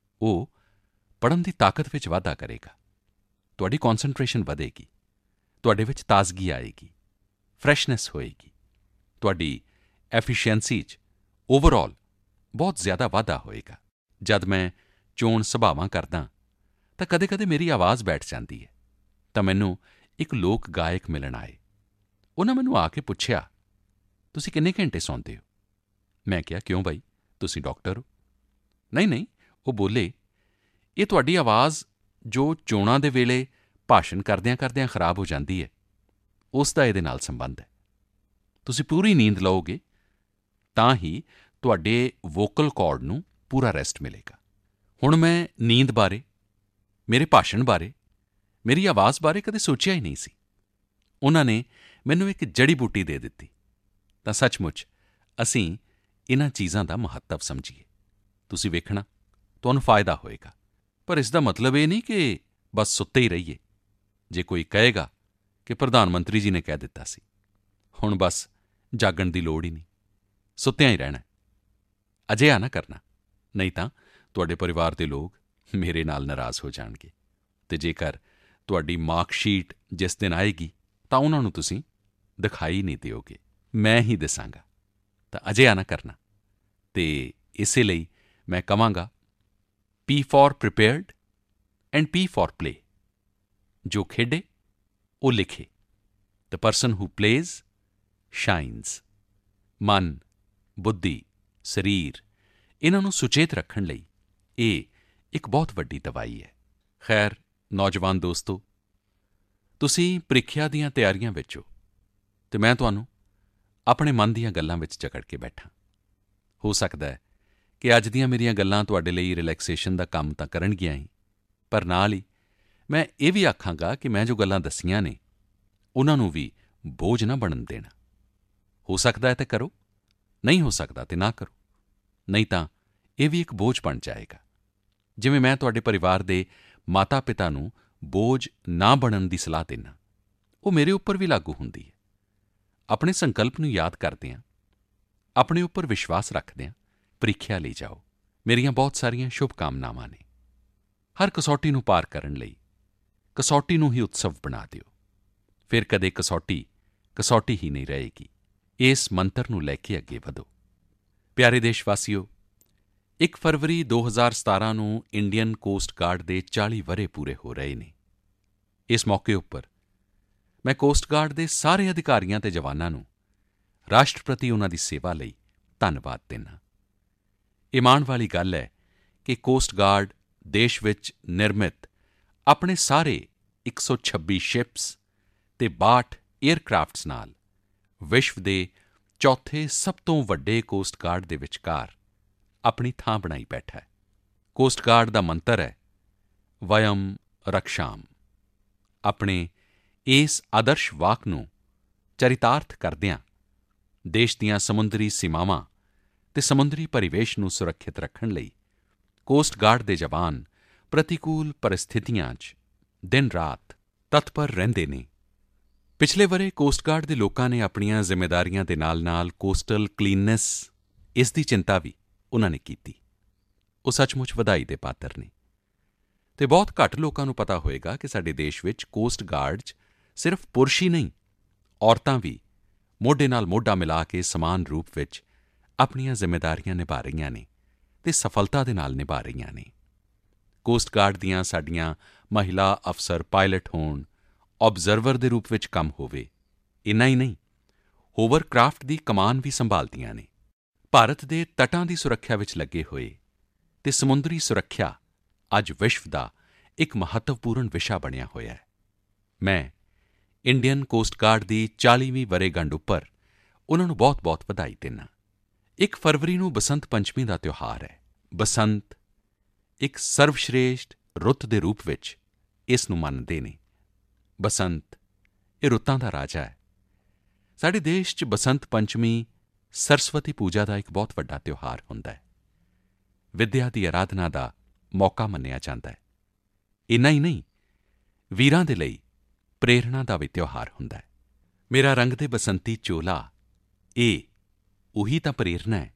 Speaker 1: ਉਹ ਪੜ੍ਹਨ ਦੀ ਤਾਕਤ ਵਿੱਚ ਵਾਧਾ ਕਰੇਗਾ। ਤੁਹਾਡੀ ਕੌਨਸੈਂਟਰੇਸ਼ਨ ਵਧੇਗੀ, ਤੁਹਾਡੇ ਵਿੱਚ ਤਾਜ਼ਗੀ ਆਏਗੀ, ਫਰੈਸ਼ਨੈਸ ਹੋਏਗੀ, ਤੁਹਾਡੀ ਐਫੀਸ਼ੀਐਂਸੀ 'ਚ ਓਵਰਆਲ ਬਹੁਤ ਜ਼ਿਆਦਾ ਵਾਧਾ ਹੋਏਗਾ। ਜਦ ਮੈਂ ਚੋਣ ਸਭਾਵਾਂ ਕਰਦਾ ਤਾਂ ਕਦੇ-ਕਦੇ ਮੇਰੀ ਆਵਾਜ਼ ਬੈਠ ਜਾਂਦੀ ਹੈ ਤਾਂ ਮੈਨੂੰ ਇੱਕ ਲੋਕ ਗਾਇਕ ਮਿਲਣ ਆਏ। ਉਹਨਾਂ ਮੈਨੂੰ ਆ ਕੇ ਪੁੱਛਿਆ, ਤੁਸੀਂ ਕਿੰਨੇ ਘੰਟੇ ਸੌਂਦੇ ਹੋ? ਮੈਂ ਕਿਹਾ, ਕਿਉਂ ਬਾਈ, ਤੁਸੀਂ ਡਾਕਟਰ ਹੋ? ਨਹੀਂ ਨਹੀਂ, ਉਹ ਬੋਲੇ, ਇਹ ਤੁਹਾਡੀ ਆਵਾਜ਼ ਜੋ ਚੋਣਾਂ ਦੇ ਵੇਲੇ ਭਾਸ਼ਣ ਕਰਦਿਆਂ ਕਰਦਿਆਂ ਖਰਾਬ ਹੋ ਜਾਂਦੀ ਹੈ, ਉਸ ਦਾ ਇਹਦੇ ਨਾਲ ਸੰਬੰਧ ਹੈ। ਤੁਸੀਂ ਪੂਰੀ ਨੀਂਦ ਲਓਗੇ ਤਾਂ ਹੀ ਤੁਹਾਡੇ ਵੋਕਲ ਕਾਰਡ ਨੂੰ ਪੂਰਾ ਰੈਸਟ ਮਿਲੇਗਾ। ਹੁਣ ਮੈਂ ਨੀਂਦ ਬਾਰੇ, ਮੇਰੇ ਭਾਸ਼ਣ ਬਾਰੇ, ਮੇਰੀ ਆਵਾਜ਼ ਬਾਰੇ ਕਦੇ ਸੋਚਿਆ ਹੀ ਨਹੀਂ ਸੀ। ਉਹਨਾਂ ਨੇ ਮੈਨੂੰ ਇੱਕ ਜੜੀ ਬੂਟੀ ਦੇ ਦਿੱਤੀ ਤਾਂ ਸੱਚਮੁੱਚ ਅਸੀਂ ਇਹਨਾਂ ਚੀਜ਼ਾਂ ਦਾ ਮਹੱਤਵ ਸਮਝੀਏ। ਤੁਸੀਂ ਵੇਖਣਾ ਤੁਹਾਨੂੰ ਫਾਇਦਾ ਹੋਏਗਾ। ਪਰ ਇਸ ਦਾ ਮਤਲਬ ਇਹ ਨਹੀਂ ਕਿ ਬਸ ਸੁੱਤੇ ਹੀ ਰਹੀਏ। ਜੇ ਕੋਈ ਕਹੇਗਾ ਕਿ ਪ੍ਰਧਾਨ ਮੰਤਰੀ ਜੀ ਨੇ ਕਹਿ ਦਿੱਤਾ ਸੀ, ਹੁਣ ਬਸ ਜਾਗਣ ਦੀ ਲੋੜ ਹੀ ਨਹੀਂ, ਸੁੱਤਿਆਂ ਹੀ ਰਹਿਣਾ, ਅਜਿਹਾ ਨਾ ਕਰਨਾ, ਨਹੀਂ ਤਾਂ ਤੁਹਾਡੇ ਪਰਿਵਾਰ ਦੇ ਲੋਕ ਮੇਰੇ ਨਾਲ ਨਾਰਾਜ਼ ਹੋ ਜਾਣਗੇ। ਅਤੇ ਜੇਕਰ ਤੁਹਾਡੀ ਮਾਰਕਸ਼ੀਟ ਜਿਸ ਦਿਨ ਆਏਗੀ ਤਾਂ ਉਹਨਾਂ ਨੂੰ ਤੁਸੀਂ ਦਿਖਾਈ ਨਹੀਂ ਦਿਓਗੇ, ਮੈਂ ਹੀ ਦੱਸਾਂਗਾ। ਤਾਂ ਅਜਿਹਾ ਨਾ ਕਰਨਾ। ਅਤੇ ਇਸੇ ਲਈ ਮੈਂ ਕਹਾਂਗਾ, P for prepared and P for play. ਜੋ ਖੇਡੇ ਉਹ ਲਿਖੇ। The person who plays shines. ਮਨ, ਬੁੱਧੀ, ਸਰੀਰ, ਇਹਨਾਂ ਨੂੰ ਸੁਚੇਤ ਰੱਖਣ ਲਈ ਇਹ ਇੱਕ ਬਹੁਤ ਵੱਡੀ ਦਵਾਈ ਹੈ। ਖੈਰ ਨੌਜਵਾਨ ਦੋਸਤੋ, ਤੁਸੀਂ ਪ੍ਰੀਖਿਆ ਦੀਆਂ ਤਿਆਰੀਆਂ ਵਿੱਚ ਹੋ ਅਤੇ ਮੈਂ ਤੁਹਾਨੂੰ ਆਪਣੇ ਮਨ ਦੀਆਂ ਗੱਲਾਂ ਵਿੱਚ ਜਕੜ ਕੇ ਬੈਠਾਂ। ਹੋ ਸਕਦਾ ਹੈ ਕਿ ਅੱਜ ਦੀਆਂ ਮੇਰੀਆਂ ਗੱਲਾਂ ਤੁਹਾਡੇ ਲਈ ਰਿਲੈਕਸੇਸ਼ਨ ਦਾ ਕੰਮ ਤਾਂ ਕਰਨਗੀਆਂ ਹੀ, ਪਰ ਨਾਲ ਹੀ ਮੈਂ ਇਹ ਵੀ ਆਖਾਂਗਾ ਕਿ ਮੈਂ ਜੋ ਗੱਲਾਂ ਦੱਸੀਆਂ ਨੇ ਉਹਨਾਂ ਨੂੰ ਵੀ ਬੋਝ ਨਾ ਬਣਨ ਦੇਣਾ। ਹੋ ਸਕਦਾ ਹੈ ਤਾਂ ਕਰੋ, ਨਹੀਂ ਹੋ ਸਕਦਾ ਤਾਂ ਨਾ ਕਰੋ, ਨਹੀਂ ਤਾਂ ਇਹ ਵੀ ਇੱਕ ਬੋਝ ਬਣ ਜਾਏਗਾ। ਜਿਵੇਂ ਮੈਂ ਤੁਹਾਡੇ ਪਰਿਵਾਰ ਦੇ ਮਾਤਾ ਪਿਤਾ ਨੂੰ ਬੋਝ ਨਾ ਬਣਨ ਦੀ ਸਲਾਹ ਦਿੰਦਾ, ਉਹ ਮੇਰੇ ਉੱਪਰ ਵੀ ਲਾਗੂ ਹੁੰਦੀ ਹੈ। ਆਪਣੇ ਸੰਕਲਪ ਨੂੰ ਯਾਦ ਕਰਦਿਆਂ, ਆਪਣੇ ਉੱਪਰ ਵਿਸ਼ਵਾਸ ਰੱਖਦਿਆਂ ਪ੍ਰੀਖਿਆ ਲਈ ਜਾਓ। ਮੇਰੀਆਂ ਬਹੁਤ ਸਾਰੀਆਂ ਸ਼ੁਭ ਕਾਮਨਾਵਾਂ ਨੇ। ਹਰ ਕਸੌਟੀ ਨੂੰ ਪਾਰ ਕਰਨ ਲਈ ਕਸੌਟੀ ਨੂੰ ਹੀ ਉਤਸਵ ਬਣਾ ਦਿਓ। ਫਿਰ ਕਦੇ ਕਸੌਟੀ ਕਸੌਟੀ ਹੀ ਨਹੀਂ ਰਹੇਗੀ। ਇਸ ਮੰਤਰ ਨੂੰ ਲੈ ਕੇ ਅੱਗੇ ਵਧੋ। ਪਿਆਰੇ ਦੇਸ਼ ਵਾਸੀਓ, ਇੱਕ ਫਰਵਰੀ ਦੋ ਹਜ਼ਾਰ ਸਤਾਰਾਂ ਨੂੰ ਇੰਡੀਅਨ ਕੋਸਟ ਗਾਰਡ ਦੇ ਚਾਲੀ ਵਰ੍ਹੇ ਪੂਰੇ ਹੋ ਰਹੇ ਨੇ। ਇਸ ਮੌਕੇ ਉੱਪਰ ਮੈਂ ਕੋਸਟ ਗਾਰਡ ਦੇ ਸਾਰੇ ਅਧਿਕਾਰੀਆਂ ਅਤੇ ਜਵਾਨਾਂ ਨੂੰ ਰਾਸ਼ਟਰ ਪ੍ਰਤੀ ਉਨ੍ਹਾਂ ਦੀ ਸੇਵਾ ਲਈ ਧੰਨਵਾਦ ਦਿੰਦਾ। ਇਹ ਮਾਣ ਵਾਲੀ ਗੱਲ ਹੈ ਕਿ ਕੋਸਟ ਗਾਰਡ ਦੇਸ਼ ਵਿੱਚ ਨਿਰਮਿਤ ਆਪਣੇ ਸਾਰੇ ਇੱਕ ਸੌ ਛੱਬੀ ਸ਼ਿਪਸ ਅਤੇ ਬਾਹਠ ਏਅਰਕ੍ਰਾਫਟਸ ਨਾਲ ਵਿਸ਼ਵ ਦੇ ਚੌਥੇ ਸਭ ਤੋਂ ਵੱਡੇ ਕੋਸਟ ਗਾਰਡ ਦੇ ਵਿਚਕਾਰ ਆਪਣੀ ਥਾਂ ਬਣਾਈ ਬੈਠਾ ਹੈ। ਕੋਸਟ ਗਾਰਡ ਦਾ ਮੰਤਰ ਹੈ ਵਯਮ ਰਕਸ਼ਾਮ। ਆਪਣੇ ਇਸ ਆਦਰਸ਼ ਵਾਕ ਨੂੰ ਚਰਿਤਾਰਥ ਕਰਦਿਆਂ ਦੇਸ਼ ਦੀਆਂ ਸਮੁੰਦਰੀ ਸੀਮਾਵਾਂ ਅਤੇ ਸਮੁੰਦਰੀ ਪਰਿਵੇਸ਼ ਨੂੰ ਸੁਰੱਖਿਅਤ ਰੱਖਣ ਲਈ ਕੋਸਟ ਗਾਰਡ ਦੇ ਜਵਾਨ ਪ੍ਰਤੀਕੂਲ ਪਰਿਸਥਿਤੀਆਂ 'ਚ ਦਿਨ-ਰਾਤ ਤਤਪਰ ਰਹਿੰਦੇ ਨੇ। ਪਿਛਲੇ ਵਰ੍ਹੇ ਕੋਸਟ ਗਾਰਡ ਦੇ ਲੋਕਾਂ ਨੇ ਆਪਣੀਆਂ ਜ਼ਿੰਮੇਦਾਰੀਆਂ ਦੇ ਨਾਲ-ਨਾਲ ਕੋਸਟਲ ਕਲੀਨਨੈਸ, ਇਸ ਦੀ ਚਿੰਤਾ ਵੀ ਉਨ੍ਹਾਂ ਨੇ ਕੀਤੀ। ਉਹ ਸੱਚਮੁੱਚ ਵਧਾਈ ਦੇ ਪਾਤਰ ਨੇ। ਅਤੇ ਬਹੁਤ ਘੱਟ ਲੋਕਾਂ ਨੂੰ ਪਤਾ ਹੋਵੇਗਾ ਕਿ ਸਾਡੇ ਦੇਸ਼ ਵਿੱਚ ਕੋਸਟ ਗਾਰਡ 'ਚ ਸਿਰਫ ਪੁਰਸ਼ ਹੀ ਨਹੀਂ, ਔਰਤਾਂ ਵੀ ਮੋਢੇ ਨਾਲ ਮੋਢਾ ਮਿਲਾ ਕੇ ਸਮਾਨ ਰੂਪ ਵਿੱਚ ਆਪਣੀਆਂ ਜ਼ਿੰਮੇਦਾਰੀਆਂ ਨਿਭਾ ਰਹੀਆਂ ਨੇ ਅਤੇ ਸਫਲਤਾ ਦੇ ਨਾਲ ਨਿਭਾ ਰਹੀਆਂ ਨੇ। ਕੋਸਟ ਗਾਰਡ ਦੀਆਂ ਸਾਡੀਆਂ ਮਹਿਲਾ ਅਫਸਰ ਪਾਇਲਟ ਹੋਣ, ਆਬਜ਼ਰਵਰ ਦੇ ਰੂਪ ਵਿੱਚ ਕੰਮ ਹੋਵੇ, ਇੰਨਾ ਹੀ ਨਹੀਂ, ਹੋਵਰਕ੍ਰਾਫਟ ਦੀ ਕਮਾਨ ਵੀ ਸੰਭਾਲਦੀਆਂ ਨੇ। ਭਾਰਤ ਦੇ ਤਟਾਂ ਦੀ ਸੁਰੱਖਿਆ ਵਿੱਚ ਲੱਗੇ ਹੋਏ ਅਤੇ ਸਮੁੰਦਰੀ ਸੁਰੱਖਿਆ ਅੱਜ ਵਿਸ਼ਵ ਦਾ ਇੱਕ ਮਹੱਤਵਪੂਰਨ ਵਿਸ਼ਾ ਬਣਿਆ ਹੋਇਆ ਹੈ। ਮੈਂ ਇੰਡੀਅਨ ਕੋਸਟ ਗਾਰਡ ਦੀ ਚਾਲੀਵੀਂ ਵਰ੍ਹੇਗੰਢ ਉੱਪਰ ਉਨ੍ਹਾਂ ਨੂੰ ਬਹੁਤ-ਬਹੁਤ ਵਧਾਈ ਦਿੰਦਾ। ਇੱਕ ਫਰਵਰੀ ਨੂੰ ਬਸੰਤ ਪੰਚਮੀ ਦਾ ਤਿਉਹਾਰ ਹੈ। ਬਸੰਤ ਇੱਕ ਸਰਵਸ਼੍ਰੇਸ਼ਠ ਰੁੱਤ ਦੇ ਰੂਪ ਵਿੱਚ ਇਸ ਨੂੰ ਮੰਨਦੇ ਨੇ। ਬਸੰਤ ਇਹ ਰੁੱਤਾਂ ਦਾ ਰਾਜਾ ਹੈ। ਸਾਡੇ ਦੇਸ਼ 'ਚ ਬਸੰਤ ਪੰਚਮੀ ਸਰਸਵਤੀ ਪੂਜਾ ਦਾ ਇੱਕ ਬਹੁਤ ਵੱਡਾ ਤਿਉਹਾਰ ਹੁੰਦਾ ਹੈ। ਵਿੱਦਿਆ ਦੀ ਅਰਾਧਨਾ ਦਾ ਮੌਕਾ ਮੰਨਿਆ ਜਾਂਦਾ ਹੈ। ਇੰਨਾ ਹੀ ਨਹੀਂ, ਵੀਰਾਂ ਦੇ ਲਈ ਪ੍ਰੇਰਣਾ ਦਾ ਵੀ ਤਿਉਹਾਰ ਹੁੰਦਾ ਹੈ। ਮੇਰਾ ਰੰਗ ਦੇ ਬਸੰਤੀ ਚੋਲਾ, ਇਹ ਉਹੀ ਤਾਂ ਪ੍ਰੇਰਣਾ ਹੈ।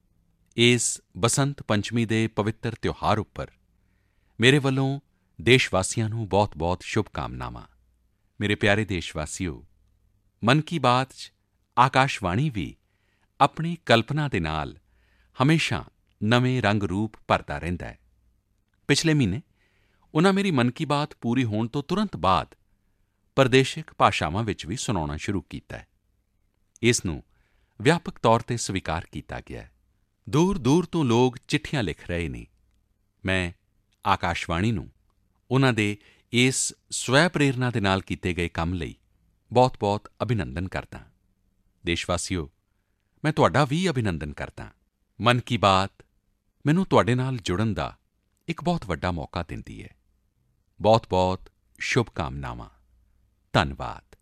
Speaker 1: ਇਸ ਬਸੰਤ ਪੰਚਮੀ ਦੇ ਪਵਿੱਤਰ ਤਿਉਹਾਰ ਉੱਪਰ ਮੇਰੇ ਵੱਲੋਂ ਦੇਸ਼ ਵਾਸੀਆਂ ਨੂੰ ਬਹੁਤ-ਬਹੁਤ ਸ਼ੁਭਕਾਮਨਾਵਾਂ। ਮੇਰੇ ਪਿਆਰੇ ਦੇਸ਼ ਵਾਸੀਓ, ਮਨ ਕੀ ਬਾਤ 'ਚ ਆਕਾਸ਼ਵਾਣੀ ਵੀ ਆਪਣੀ ਕਲਪਨਾ ਦੇ ਨਾਲ ਹਮੇਸ਼ਾ ਨਵੇਂ ਰੰਗ ਰੂਪ ਭਰਦਾ ਰਹਿੰਦਾ ਹੈ। ਪਿਛਲੇ ਮਹੀਨੇ ਉਨ੍ਹਾਂ ਮੇਰੀ ਮਨ ਕੀ ਬਾਤ ਪੂਰੀ ਹੋਣ ਤੋਂ ਤੁਰੰਤ ਬਾਅਦ ਪ੍ਰਦੇਸ਼ਿਕ ਭਾਸ਼ਾਵਾਂ ਵਿੱਚ ਵੀ ਸੁਣਾਉਣਾ ਸ਼ੁਰੂ ਕੀਤਾ ਹੈ। ਇਸ ਨੂੰ ਵਿਆਪਕ ਤੌਰ 'ਤੇ ਸਵੀਕਾਰ ਕੀਤਾ ਗਿਆ ਹੈ। ਦੂਰ-ਦੂਰ ਤੋਂ ਲੋਕ ਚਿੱਠੀਆਂ ਲਿਖ ਰਹੇ ਨੇ। ਮੈਂ ਆਕਾਸ਼ਵਾਣੀ ਨੂੰ ਉਨ੍ਹਾਂ ਦੇ ਇਸ ਸਵੈ ਪ੍ਰੇਰਨਾ ਦੇ ਨਾਲ ਕੀਤੇ ਗਏ ਕੰਮ ਲਈ ਬਹੁਤ-ਬਹੁਤ ਅਭਿਨੰਦਨ ਕਰਦਾ। ਦੇਸ਼ ਵਾਸੀਓ, ਮੈਂ ਤੁਹਾਡਾ ਵੀ ਅਭਿਨੰਦਨ ਕਰਦਾ। ਮਨ ਕੀ ਬਾਤ ਮੈਨੂੰ ਤੁਹਾਡੇ ਨਾਲ ਜੁੜਨ ਦਾ ਇੱਕ ਬਹੁਤ ਵੱਡਾ ਮੌਕਾ ਦਿੰਦੀ ਹੈ। ਬਹੁਤ-ਬਹੁਤ ਸ਼ੁਭਕਾਮਨਾਵਾਂ। ਧੰਨਵਾਦ।